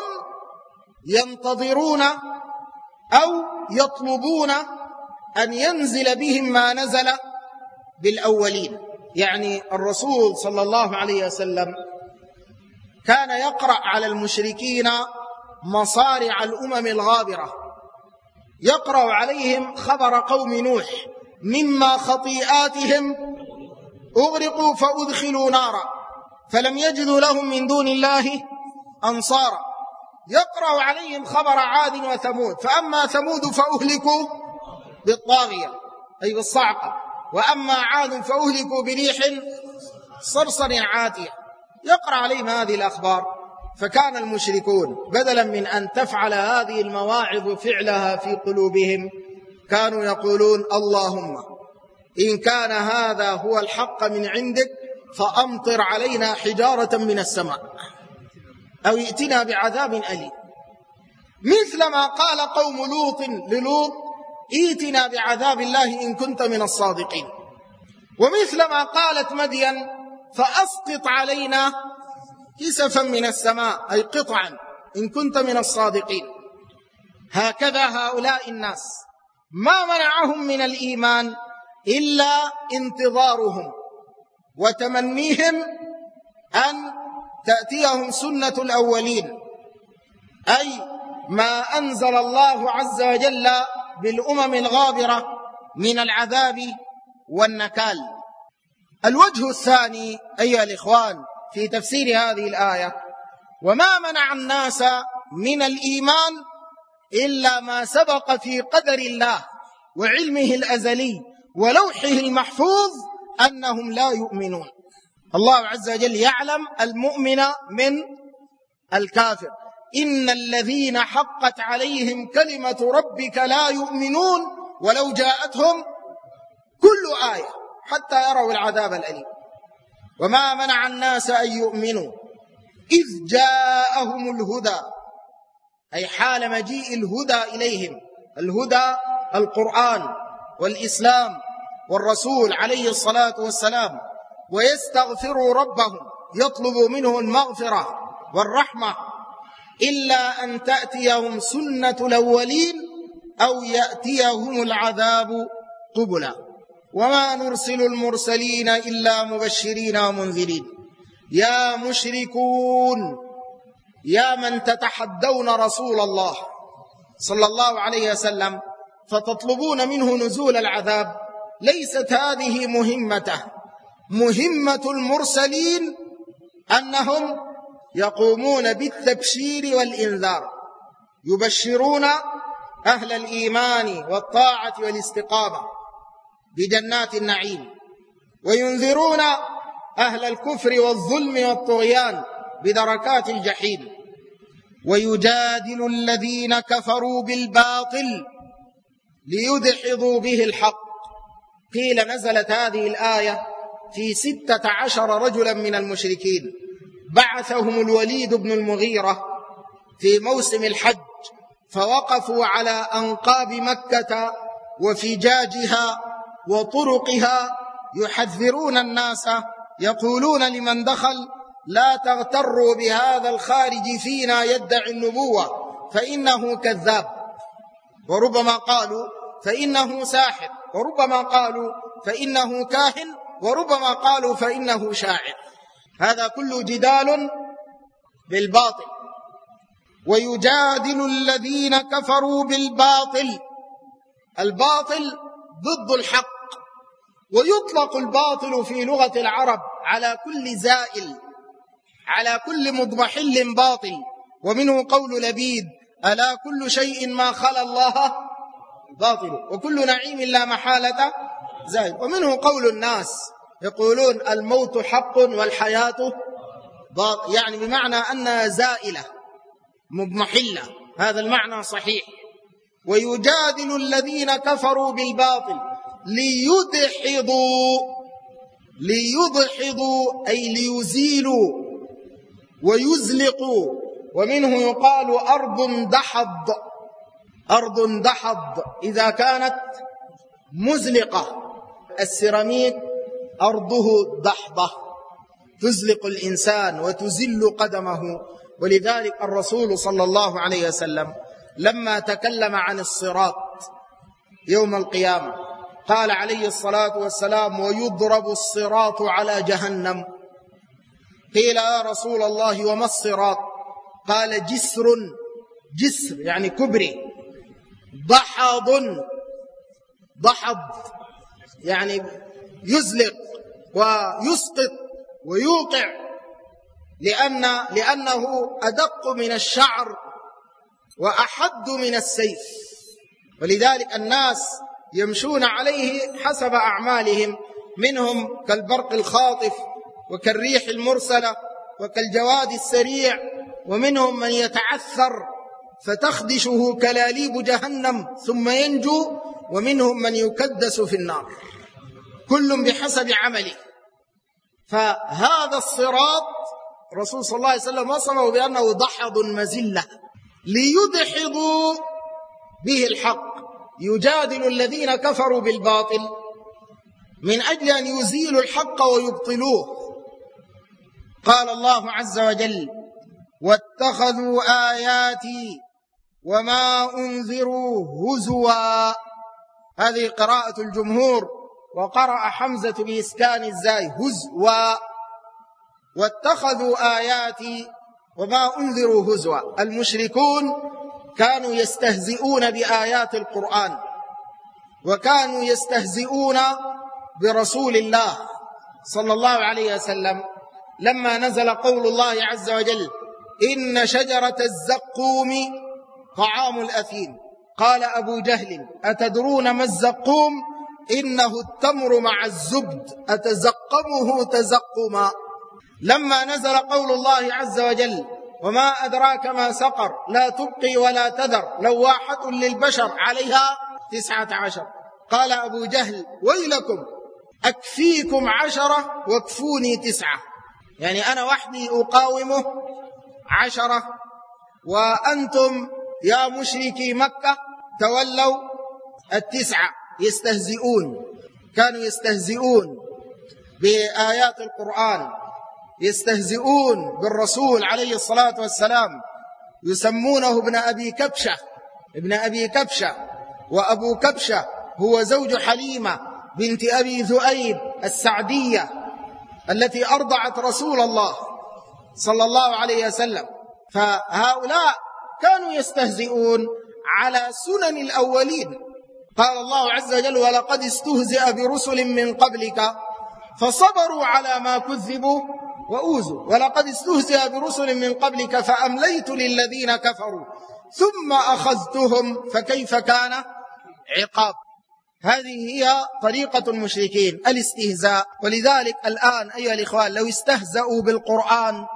ينتظرون أو يطلبون أن ينزل بهم ما نزل بالأولين. يعني الرسول صلى الله عليه وسلم كان يقرأ على المشركين مصارع الأمم الغابرة، يقرأ عليهم خبر قوم نوح: مما خطيئاتهم أغرقوا فأدخلوا نارا فلم يجدوا لهم من دون الله أنصارا. يقرأ عليهم خبر عاد وثمود: فأما ثمود فأهلكوا بالطاغية أي بالصعقة، وأما عاد فأهلكوا بريح صرصر عاتية. يقرأ عليهم هذه الأخبار. فكان المشركون بدلا من أن تفعل هذه المواعظ فعلها في قلوبهم كانوا يقولون: اللهم إن كان هذا هو الحق من عندك فأمطر علينا حجارة من السماء أو ائتنا بعذاب أليم. مثل ما قال قوم لوط للوط: ائتنا بعذاب الله إن كنت من الصادقين. ومثل ما قالت مدين: فأسقط علينا كسفا من السماء أي قطعا إن كنت من الصادقين. هكذا هؤلاء الناس ما منعهم من الإيمان إلا انتظارهم وتمنيهم أن تأتيهم سنة الأولين، أي ما أنزل الله عز وجل بالأمم الغابرة من العذاب والنكال. الوجه الثاني أيها الإخوان في تفسير هذه الآية: وما منع الناس من الإيمان إلا ما سبق في قدر الله وعلمه الأزلي ولوحه المحفوظ أنهم لا يؤمنون. الله عز وجل يعلم المؤمن من الكافر. إن الذين حقت عليهم كلمة ربك لا يؤمنون ولو جاءتهم كل آية حتى يروا العذاب الأليم. وما منع الناس أن يؤمنوا إذ جاءهم الهدى، أي حال مجيء الهدى إليهم. الهدى القرآن والإسلام والرسول عليه الصلاة والسلام. ويستغفروا ربهم، يطلبوا منه المغفرة والرحمة. إلا أن تأتيهم سنة الأولين أو يأتيهم العذاب قبلا. وما نرسل المرسلين إلا مبشرين ومنذرين. يا مشركون، يا من تتحدون رسول الله صلى الله عليه وسلم فتطلبون منه نزول العذاب، ليست هذه مهمته. مهمة المرسلين أنهم يقومون بالتبشير والإنذار، يبشرون أهل الإيمان والطاعة والاستقامة بجنات النعيم، وينذرون أهل الكفر والظلم والطغيان بدركات الجحيم. ويجادل الذين كفروا بالباطل ليدحضوا به الحق. قيل نزلت هذه الآية في ستة عشر رجلا من المشركين بعثهم الوليد بن المغيرة في موسم الحج، فوقفوا على أنقاب مكة وفجاجها وطرقها يحذرون الناس يقولون لمن دخل: لا تغتروا بهذا الخارج فينا يدعي النبوة فإنه كذاب، وربما قالوا فإنه ساحر، وربما قالوا فإنه كاهن، وربما قالوا فإنه شاعر. هذا كله جدال بالباطل. ويجادل الذين كفروا بالباطل. الباطل ضد الحق، ويطلق الباطل في لغة العرب على كل زائل، على كل مضمحل باطل. ومنه قول لبيد: ألا كل شيء ما خلا الله باطل، وكل نعيم لا محالة زائل. ومنه قول الناس يقولون: الموت حق والحياة باطل، يعني بمعنى أنها زائلة مضمحلة، هذا المعنى صحيح. ويجادل الذين كفروا بالباطل ليدحضوا، ليدحضوا أي ليزيلوا ويزلقوا. ومنه يقال أرض دحض، أرض دحض إذا كانت مزلقة. السيراميك أرضه دحضة، تزلق الإنسان وتزل قدمه. ولذلك الرسول صلى الله عليه وسلم لما تكلم عن الصراط يوم القيامة قال عليه الصلاة والسلام: ويضرب الصراط على جهنم. قيل: يا رسول الله وما الصراط؟ قال: جسر، جسر يعني كبري، ضحض، ضحض يعني يزلق ويسقط ويوقع، لأن لأنه أدق من الشعر وأحد من السيف. ولذلك الناس يمشون عليه حسب أعمالهم، منهم كالبرق الخاطف وكالريح المرسلة وكالجواد السريع، ومنهم من يتعثر فتخدشه كلاليب جهنم ثم ينجو، ومنهم من يكدس في النار، كل بحسب عمله. فهذا الصراط الرسول صلى الله عليه وسلم وصفه بأنه ضحض مزلة، ليدحضوا به الحق. يجادل الذين كفروا بالباطل من أجل أن يزيلوا الحق ويبطلوه. قال الله عز وجل: واتخذوا آياتي وما أنذروا هزوا. هذه قراءة الجمهور، وقرأ حمزة بإسكان الزاي هزوا. واتخذوا آياتي وما أنذروا هزوا. المشركون كانوا يستهزئون بآيات القرآن، وكانوا يستهزئون برسول الله صلى الله عليه وسلم. لما نزل قول الله عز وجل: إن شجرة الزقوم طعام الأثيم، قال أبو جهل: أتدرون ما الزقوم؟ إنه التمر مع الزبد أتزقمه تزقما. لما نزل قول الله عز وجل: وما أدراك ما سقر لا تبقي ولا تذر لواحة للبشر عليها تسعة عشر، قال أبو جهل: ويلكم أكفيكم عشرة واكفوني تسعة، يعني أنا وحدي أقاومه عشرة، وأنتم يا مشركي مكة تولوا التسعة. يستهزئون، كانوا يستهزئون بآيات القرآن، يستهزئون بالرسول عليه الصلاة والسلام. يسمونه ابن أبي كبشة، ابن أبي كبشة. وأبو كبشة هو زوج حليمة بنت أبي ذؤيب السعدية التي أرضعت رسول الله صلى الله عليه وسلم. فهؤلاء كانوا يستهزئون على سنن الأولين. قال الله عز وجل: ولقد استهزئ برسل من قبلك فصبروا على ما كذبوا وأوذوا ولقد استهزئ برسل من قبلك فأمليت للذين كفروا ثم أخذتهم فكيف كان عقاب. هذه هي طريقة المشركين، الاستهزاء. ولذلك الآن أيها الإخوان لو استهزأوا بالقرآن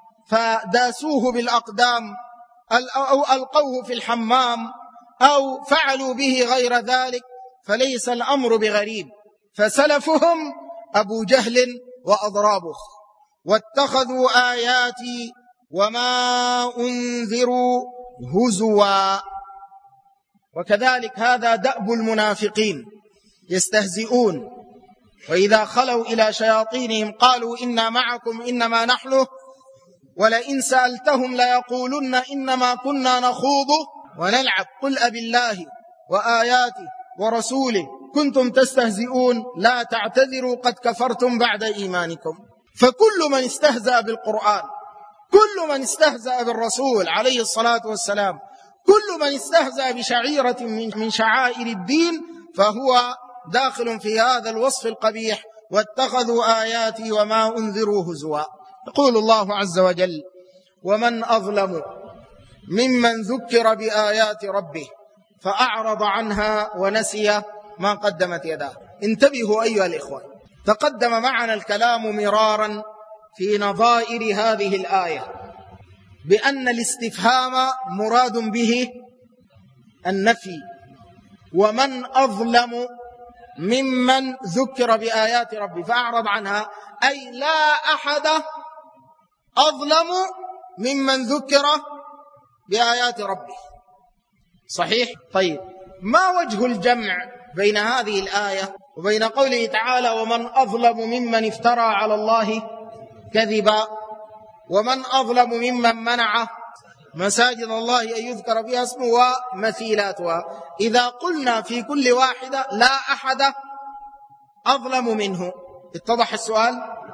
فداسوه بالأقدام أو ألقوه في الحمام أو فعلوا به غير ذلك فليس الأمر بغريب. فسلفهم أبو جهل وأضرابه. واتخذوا آياتي وما أنذروا هزوا. وكذلك هذا دأب المنافقين، يستهزئون وإذا خلوا إلى شياطينهم قالوا إنا معكم إنما نحن ولئن سألتهم ليقولن إنما كنا نخوض ونلعب قل أبالله وآياته ورسوله كنتم تستهزئون لا تعتذروا قد كفرتم بعد إيمانكم. فكل من استهزأ بالقرآن، كل من استهزأ بالرسول عليه الصلاة والسلام، كل من استهزأ بشعيرة من شعائر الدين فهو داخل في هذا الوصف القبيح. واتخذوا آياتي وما أنذروا هزوا. يقول الله عز وجل: ومن أظلم ممن ذكر بآيات ربه فأعرض عنها ونسي ما قدمت يداه. انتبهوا أيها الإخوة، تقدم معنا الكلام مرارا في نظائر هذه الآية بأن الاستفهام مراد به النفي. ومن أظلم ممن ذكر بآيات ربه فأعرض عنها، أي لا أحد أظلم ممن ذكر بآيات ربه. صحيح؟ طيب، ما وجه الجمع بين هذه الآية وبين قوله تعالى: ومن أظلم ممن افترى على الله كذبا، ومن أظلم ممن منع مساجد الله أن يذكر فيها اسمه ومثيلاتها؟ إذا قلنا في كل واحدة لا أحد أظلم منه، اتضح السؤال؟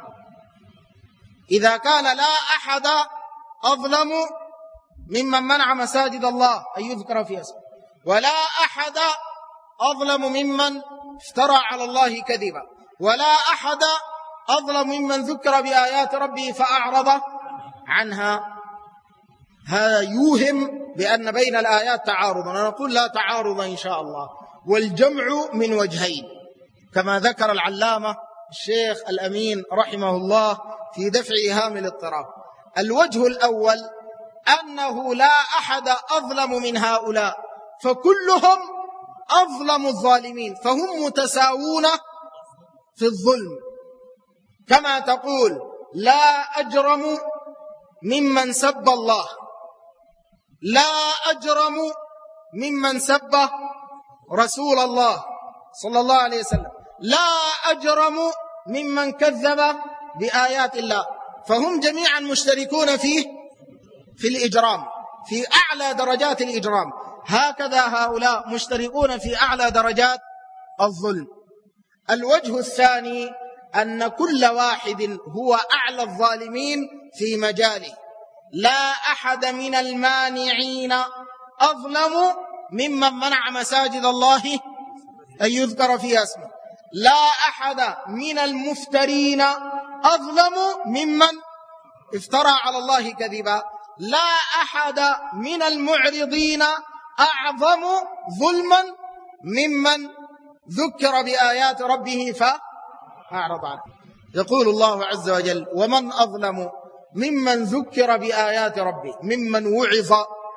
إذا كان لا أحد أظلم ممن منع مساجد الله أن يذكر فيها اسمه، ولا أحد أظلم ممن افترى على الله كذبا، ولا أحد أظلم ممن ذكر بآيات ربه فأعرض عنها، هذا يوهم بأن بين الآيات تعارضا. ونقول لا تعارض إن شاء الله، والجمع من وجهين كما ذكر العلامة الشيخ الأمين رحمه الله في دفع إيهام الاضطراب. الوجه الأول أنه لا أحد أظلم من هؤلاء، فكلهم أظلم الظالمين، فهم متساوون في الظلم. كما تقول لا أجرم ممن سب الله، لا أجرم ممن سب رسول الله صلى الله عليه وسلم، لا أجرم ممن كذب بآيات الله، فهم جميعا مشتركون فيه في الإجرام، في أعلى درجات الإجرام. هكذا هؤلاء مشتركون في أعلى درجات الظلم. الوجه الثاني أن كل واحد هو أعلى الظالمين في مجاله، لا أحد من المانعين أظلم ممن منع مساجد الله أن يذكر فيها اسمه، لا أحد من المفترين أظلم ممن افترى على الله كذبا، لا أحد من المعرضين أعظم ظلما ممن ذكر بآيات ربه فأعرض عنه. يقول الله عز وجل: ومن أظلم ممن ذكر بآيات ربه، ممن وعظ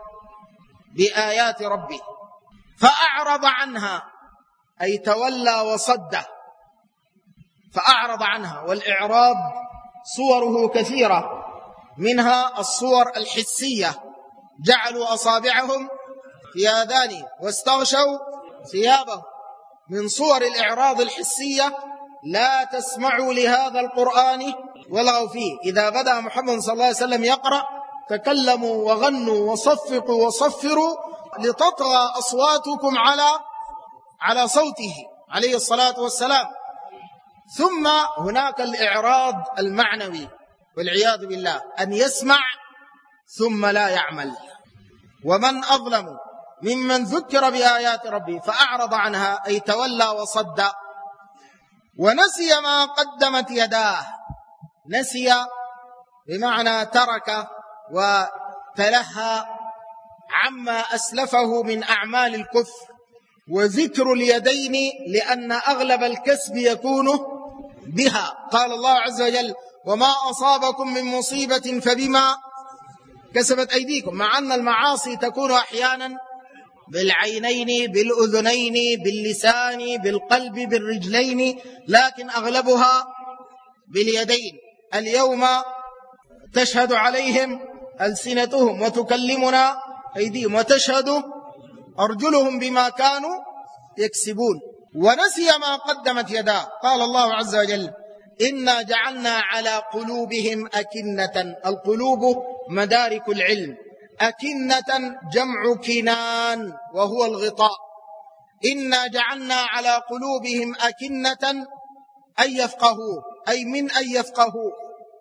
بآيات ربه فأعرض عنها، أي تولى وصد، فأعرض عنها. والإعراض صوره كثيرة، منها الصور الحسية، جعلوا أصابعهم في آذانهم واستغشوا ثيابهم. من صور الإعراض الحسية: لا تسمعوا لهذا القرآن والغوا فيه. إذا بدأ محمد صلى الله عليه وسلم يقرأ تكلموا وغنوا وصفقوا وصفروا لتطغى أصواتكم على على صوته عليه الصلاة والسلام. ثم هناك الإعراض المعنوي والعياذ بالله، أن يسمع ثم لا يعمل. ومن أظلم ممن ذكر بآيات ربه فأعرض عنها، أي تولى وصد ونسي ما قدمت يداه. نسي بمعنى ترك وتلهى عما أسلفه من أعمال الكفر. وذكر اليدين لأن أغلب الكسب يكون بها. قال الله عز وجل: وما أصابكم من مصيبة فبما كسبت أيديكم، مع أن المعاصي تكون أحيانا بالعينين بالأذنين باللسان بالقلب بالرجلين، لكن أغلبها باليدين. اليوم تشهد عليهم ألسنتهم وتكلمنا أيديهم وتشهد أرجلهم بما كانوا يكسبون. ونسي ما قدمت يداه. قال الله عز وجل: إنا جعلنا على قلوبهم أكنة. القلوب مدارك العلم، أكنة جمع كنان وهو الغطاء. إنا جعلنا على قلوبهم أكنة أن يفقهوا، أي من أن يفقهوا،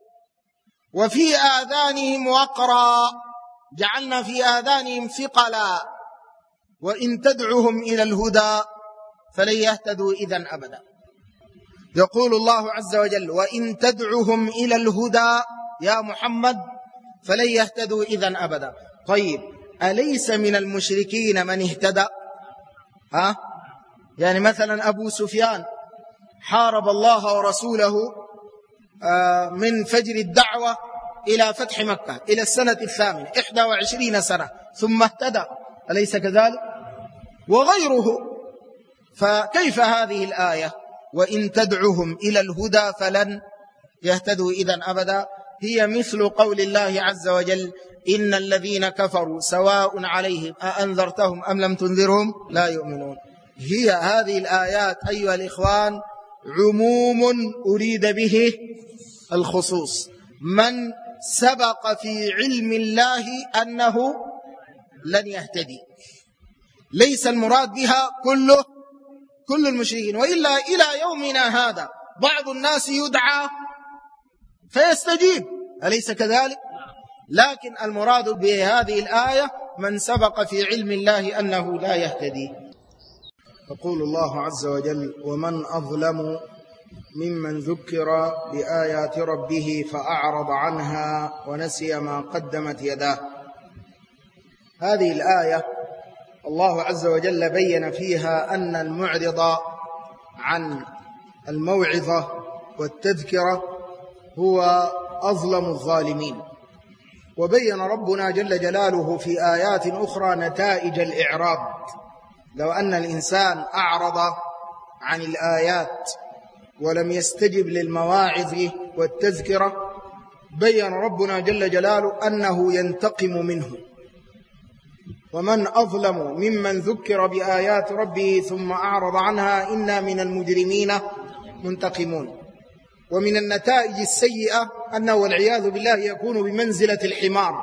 وفي آذانهم وقرا، جعلنا في آذانهم ثقلا، وإن تدعهم إلى الهدى فلن يهتدوا إذن أبدا. يقول الله عز وجل: وإن تدعهم إلى الهدى يا محمد فلن يهتدوا إذن أبدا. طيب، أليس من المشركين من اهتدى؟ ها؟ يعني مثلا أبو سفيان حارب الله ورسوله من فجر الدعوة إلى فتح مكة إلى السنة الثامنة، إحدى وعشرين سنة، ثم اهتدى، أليس كذلك؟ وغيره. فكيف هذه الآية وإن تدعهم إلى الهدى فلن يهتدوا إذن أبدا؟ هي مثل قول الله عز وجل: إن الذين كفروا سواء عليهم أأنذرتهم أم لم تنذرهم لا يؤمنون. هي هذه الآيات أيها الإخوان عموم أريد به الخصوص. من سبق في علم الله أنه لن يهتدي، ليس المراد بها كله كل المشركين، وإلا إلى يومنا هذا بعض الناس يدعى فيستجيب، أليس كذلك؟ لكن المراد بهذه الآية من سبق في علم الله أنه لا يهتدي. يقول الله عز وجل: ومن أظلم ممن ذكر بآيات ربه فأعرض عنها ونسي ما قدمت يداه. هذه الآية الله عز وجل بين فيها أن المعرض عن الموعظة والتذكرة هو أظلم الظالمين. وبين ربنا جل جلاله في آيات أخرى نتائج الإعراض. لو أن الإنسان أعرض عن الآيات ولم يستجب للمواعظ والتذكرة، بين ربنا جل جلاله أنه ينتقم منه. ومن أظلم ممن ذكر بآيات ربه ثم أعرض عنها إنا من المجرمين منتقمون. ومن النتائج السيئة أنه والعياذ بالله يكون بمنزلة الحمار.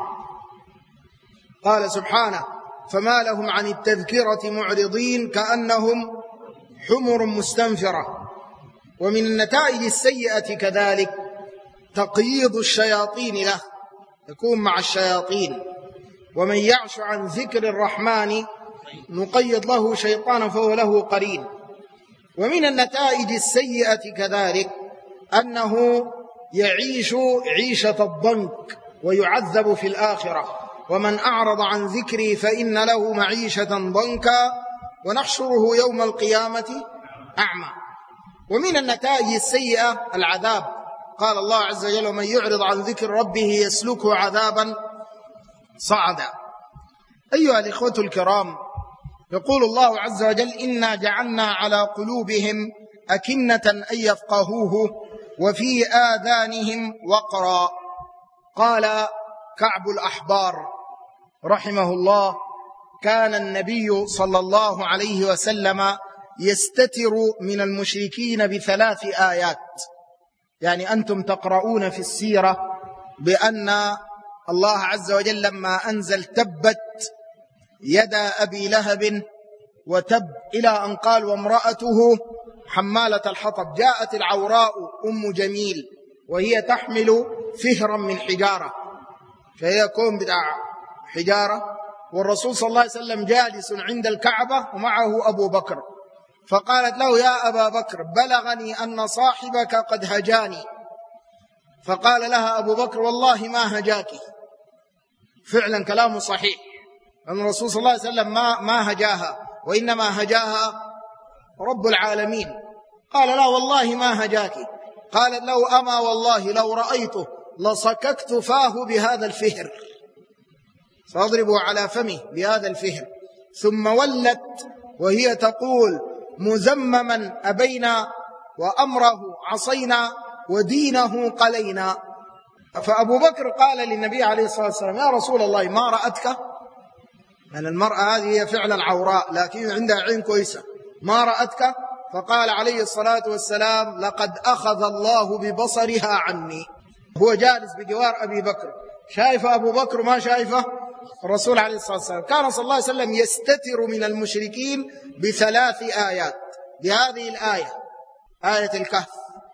قال سبحانه: فما لهم عن التذكرة معرضين كأنهم حمر مستنفرة. ومن النتائج السيئة كذلك تقييض الشياطين له، يكون مع الشياطين. ومن يعش عن ذكر الرحمن نقيض له شيطانا فهو له قرين. ومن النتائج السيئة كذلك أنه يعيش عيشة الضنك ويعذب في الآخرة. ومن أعرض عن ذكري فإن له معيشة ضنكا ونحشره يوم القيامة أعمى. ومن النتائج السيئة العذاب. قال الله عز وجل: ومن يعرض عن ذكر ربه يسلكه عذابا صعدا. أيها الإخوة الكرام، يقول الله عز وجل: إنا جعلنا على قلوبهم أكنة أن يفقهوه وفي آذانهم وقرا. قال كعب الأحبار رحمه الله: كان النبي صلى الله عليه وسلم يستتر من المشركين بثلاث آيات. يعني أنتم تقرؤون في السيرة بأن الله عز وجل لما أنزل تبت يدا أبي لهب وتب إلى أن قال: وامرأته حمالة الحطب، جاءت العوراء أم جميل وهي تحمل فهرا من حجارة، فهي كوم بتاع حجارة، والرسول صلى الله عليه وسلم جالس عند الكعبة ومعه أبو بكر، فقالت له: يا أبا بكر بلغني أن صاحبك قد هجاني. فقال لها أبو بكر: والله ما هجاك. فعلا كلامه صحيح، أن الرسول صلى الله عليه وسلم ما, ما هجاها، وإنما هجاها رب العالمين. قال: لا والله ما هجاك. قالت له: أما والله لو رأيته لصككت فاه بهذا الفهر، سأضرب على فمه بهذا الفهر. ثم ولت وهي تقول: مزمما أبينا وأمره عصينا ودينه قلينا. فأبو بكر قال للنبي عليه الصلاة والسلام: يا رسول الله ما رأتك؟ يعني المرأة هذه هي فعلا عوراء لكن عندها عين كويسة. ما رأتك؟ فقال عليه الصلاة والسلام لقد أخذ الله ببصرها عني. هو جالس بجوار أبي بكر، شايف أبو بكر ما شايفه الرسول عليه الصلاة والسلام. كان صلى الله عليه وسلم يستتر من المشركين بثلاث آيات، بهذه الآية آية الكهف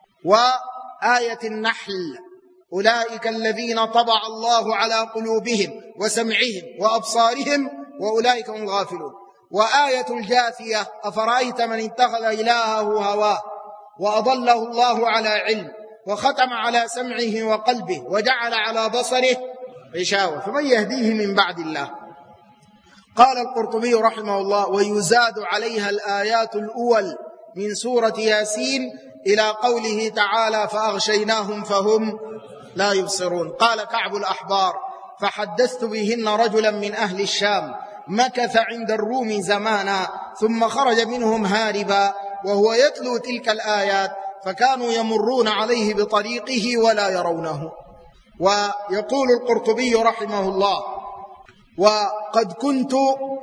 وآية النحل أولئك الذين طبع الله على قلوبهم وسمعهم وأبصارهم وأولئك هم الغافلون، وآية الجاثية أفرأيت من اتخذ إلهه هواه وأضله الله على علم وختم على سمعه وقلبه وجعل على بصره غشاوة فمن يهديه من بعد الله. قال القرطبي رحمه الله ويزاد عليها الآيات الأول من سورة ياسين إلى قوله تعالى فأغشيناهم فهم لا يبصرون. قال كعب الأحبار فحدثت بهن رجلا من أهل الشام مكث عند الروم زمانا ثم خرج منهم هاربا وهو يتلو تلك الآيات فكانوا يمرون عليه بطريقه ولا يرونه. ويقول القرطبي رحمه الله وقد كنت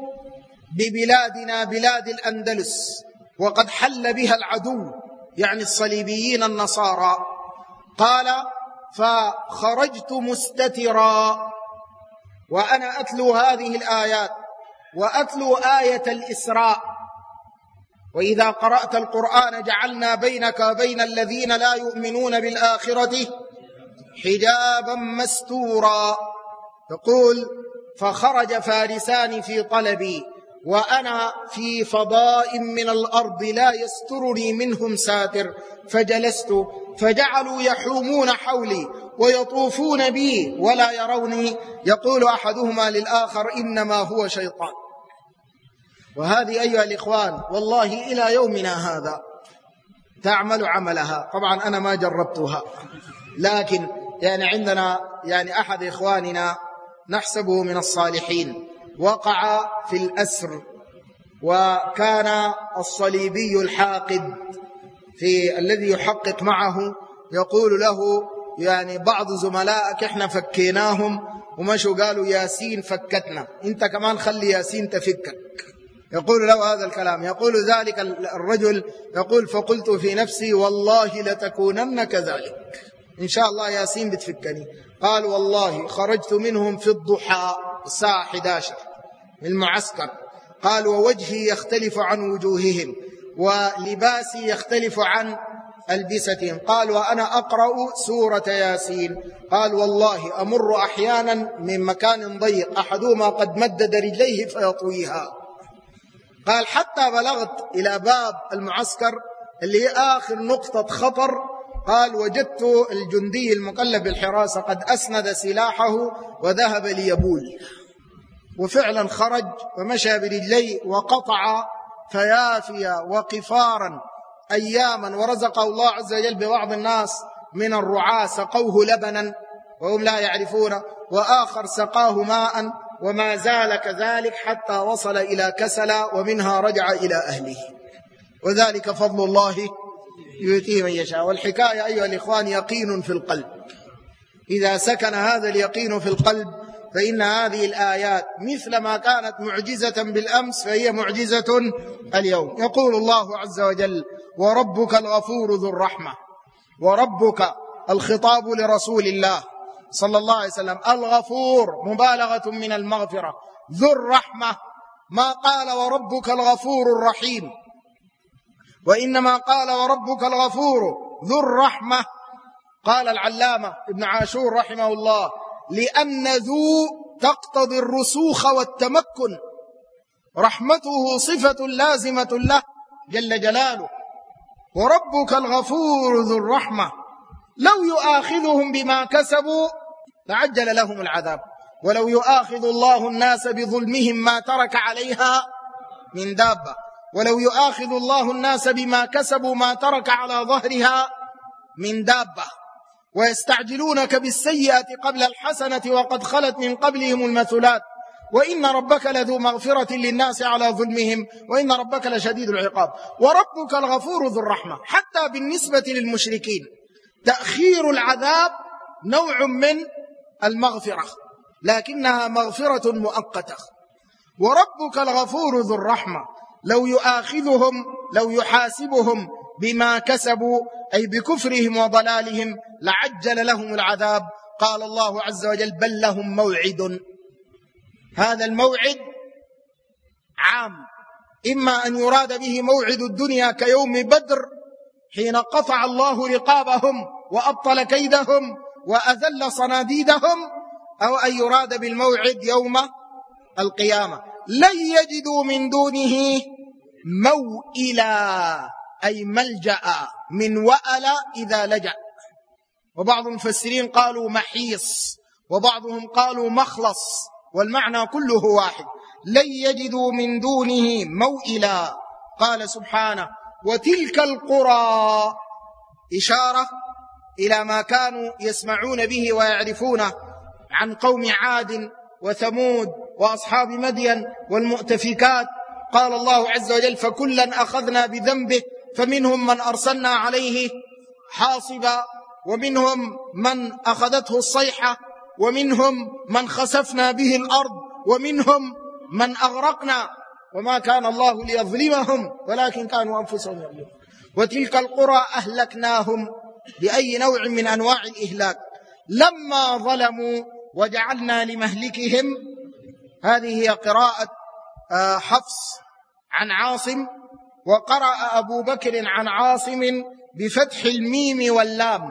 ببلادنا بلاد الأندلس وقد حل بها العدو يعني الصليبيين النصارى. قال فخرجت مستترا وأنا أتلو هذه الآيات وأتلو آية الإسراء وإذا قرأت القرآن جعلنا بينك وبين الذين لا يؤمنون بالآخرة حجابا مستورا. يقول فخرج فارسان في طلبي وأنا في فضاء من الأرض لا يسترني منهم ساتر فجلست فجعلوا يحومون حولي ويطوفون بي ولا يروني يقول أحدهما للآخر إنما هو شيطان. وهذه أيها الإخوان والله إلى يومنا هذا تعمل عملها. طبعا أنا ما جربتها لكن يعني عندنا يعني أحد إخواننا نحسبه من الصالحين وقع في الأسر وكان الصليبي الحاقد في الذي يحقق معه يقول له يعني بعض زملائك احنا فكيناهم ومشوا قالوا ياسين فكتنا انت كمان خلي ياسين تفكك. يقول له هذا الكلام. يقول ذلك الرجل يقول فقلت في نفسي والله لتكونن كذلك إن شاء الله ياسين بتفكني. قال والله خرجت منهم في الضحى الساعة أحد عشر من المعسكر. قال ووجهي يختلف عن وجوههم ولباسي يختلف عن ألبستهم. قال وأنا أقرأ سورة ياسين. قال والله أمر أحيانا من مكان ضيق أحدهما قد مدد رجليه فيطويها. قال حتى بلغت إلى باب المعسكر اللي هي آخر نقطة خطر. قال وجدت الجندي المكلف بالحراسة قد أسند سلاحه وذهب ليبول وفعلا خرج ومشى برجليه وقطع فيافيا وقفارا أياما ورزقه الله عز وجل ببعض الناس من الرعاة سقوه لبنا وهم لا يعرفون وآخر سقاه ماء وما زال كذلك حتى وصل إلى كسلا ومنها رجع إلى أهله. وذلك فضل الله يؤتيه من يشاء. والحكاية أيها الإخوان يقين في القلب. إذا سكن هذا اليقين في القلب فإن هذه الآيات مثل ما كانت معجزة بالأمس فهي معجزة اليوم. يقول الله عز وجل وربك الغفور ذو الرحمة. وربك الخطاب لرسول الله صلى الله عليه وسلم الغفور مبالغة من المغفرة ذو الرحمة ما قال وربك الغفور الرحيم وإنما قال وربك الغفور ذو الرحمة. قال العلامة ابن عاشور رحمه الله لأن ذو تقتضي الرسوخ والتمكن رحمته صفة لازمة له جل جلاله. وربك الغفور ذو الرحمة لو يؤاخذهم بما كسبوا لعجل لهم العذاب ولو يؤاخذ الله الناس بظلمهم ما ترك عليها من دابة ولو يؤاخذ الله الناس بما كسبوا ما ترك على ظهرها من دابة ويستعجلونك بالسيئة قبل الحسنة وقد خلت من قبلهم المثلات وإن ربك لذو مغفرة للناس على ظلمهم وإن ربك لشديد العقاب. وربك الغفور ذو الرحمة. حتى بالنسبة للمشركين تأخير العذاب نوع من المغفرة لكنها مغفرة مؤقتة. وربك الغفور ذو الرحمة لو يؤاخذهم لو يحاسبهم بما كسبوا أي بكفرهم وضلالهم لعجل لهم العذاب. قال الله عز وجل بل لهم موعد. هذا الموعد عام، إما أن يراد به موعد الدنيا كيوم بدر حين قطع الله رقابهم وأبطل كيدهم وأذل صناديدهم، أو أن يراد بالموعد يوم القيامة. لن يجدوا من دونه موئلا أي ملجأ، من وأل إذا لجأ. وبعض المفسرين قالوا محيص، وبعضهم قالوا مخلص، والمعنى كله واحد. لن يجدوا من دونه موئلا. قال سبحانه وتلك القرى، إشارة إلى ما كانوا يسمعون به ويعرفونه عن قوم عاد وثمود وأصحاب مدين والمؤتفكات. قال الله عز وجل فكلا أخذنا بذنبه فمنهم من أرسلنا عليه حاصبا، ومنهم من أخذته الصيحة، ومنهم من خسفنا به الأرض، ومنهم من أغرقنا، وما كان الله ليظلمهم ولكن كانوا أنفسهم يظلمون. وتلك القرى أهلكناهم بأي نوع من أنواع الإهلاك لما ظلموا وجعلنا لمهلكهم. هذه هي قراءة حفص عن عاصم، وقرأ أبو بكر عن عاصم بفتح الميم واللام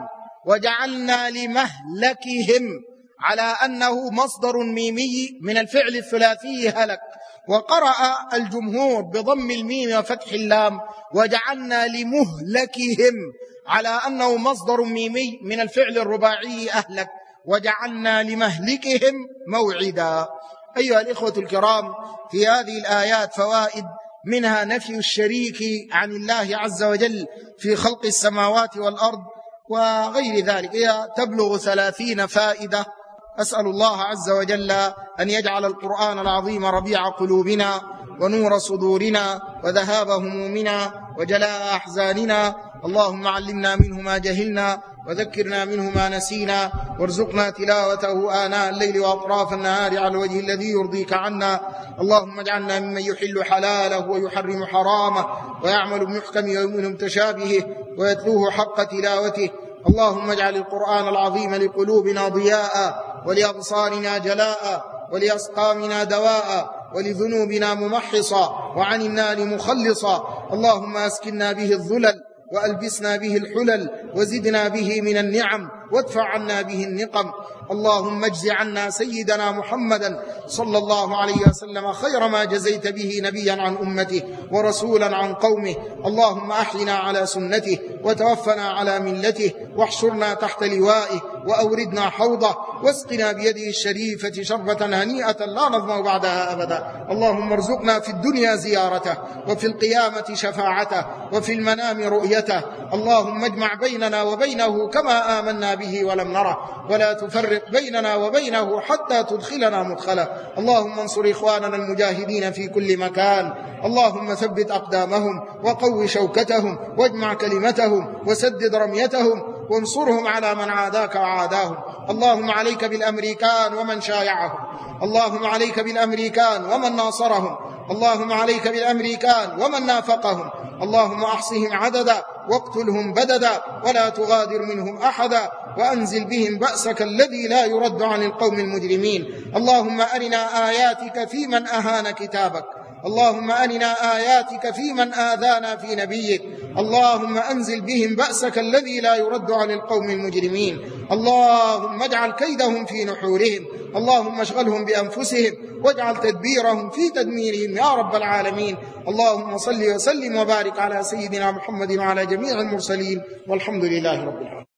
وجعلنا لمهلكهم، على أنه مصدر ميمي من الفعل الثلاثي هلك. وقرأ الجمهور بضم الميم وفتح اللام وجعلنا لمهلكهم، على أنه مصدر ميمي من الفعل الرباعي أهلك. وجعلنا لمهلكهم موعدا. أيها الإخوة الكرام، في هذه الآيات فوائد، منها نفي الشريك عن الله عز وجل في خلق السماوات والأرض وغير ذلك، هي تبلغ ثلاثين فائدة. أسأل الله عز وجل أن يجعل القرآن العظيم ربيع قلوبنا ونور صدورنا وذهاب همومنا وجلاء أحزاننا. اللهم علمنا منه ما جهلنا وذكرنا منه ما نسينا، وارزقنا تلاوته آناء الليل وأطراف النهار على الوجه الذي يرضيك عنا. اللهم اجعلنا ممن يحل حلاله ويحرم حرامه ويعمل بمحكم ويؤمن بمتشابهه ويتلوه حق تلاوته. اللهم اجعل القرآن العظيم لقلوبنا ضياء ولأبصارنا جلاء ولأسقامنا دواء ولذنوبنا ممحصا وعن النار مخلصا. اللهم أسكننا به الظلل وألبسنا به الحلل وزدنا به من النعم وادفع عنا به النقم. اللهم اجز عنا سيدنا محمدا صلى الله عليه وسلم خير ما جزيت به نبيا عن أمته ورسولا عن قومه. اللهم أحينا على سنته وتوفنا على ملته واحشرنا تحت لوائه وأوردنا حوضه واسقنا بيده الشريفة شربة هنيئة لا نظمأ بعدها أبدا. اللهم ارزقنا في الدنيا زيارته وفي القيامة شفاعته وفي المنام رؤيته. اللهم اجمع بيننا وبينه كما آمنا به ولم نره، ولا تفرق بيننا وبينه حتى تدخلنا مدخله. اللهم انصر إخواننا المجاهدين في كل مكان. اللهم ثبت أقدامهم وقو شوكتهم واجمع كلمتهم وسدد رميتهم وانصرهم على من عاداك وعاداهم. اللهم عليك بالأمريكان ومن شايعهم. اللهم عليك بالأمريكان ومن ناصرهم. اللهم عليك بالأمريكان ومن نافقهم. اللهم أحصهم عددا واقتلهم بددا ولا تغادر منهم أحدا، وأنزل بهم بأسك الذي لا يرد عن القوم المجرمين. اللهم أرنا آياتك في من أهان كتابك. اللهم أرنا آياتك في من آذانا في نبيك. اللهم أنزل بهم بأسك الذي لا يرد عن القوم المجرمين. اللهم اجعل كيدهم في نحورهم. اللهم اشغلهم بأنفسهم واجعل تدبيرهم في تدميرهم يا رب العالمين. اللهم صل وسلم وبارك على سيدنا محمد وعلى جميع المرسلين، والحمد لله رب العالمين.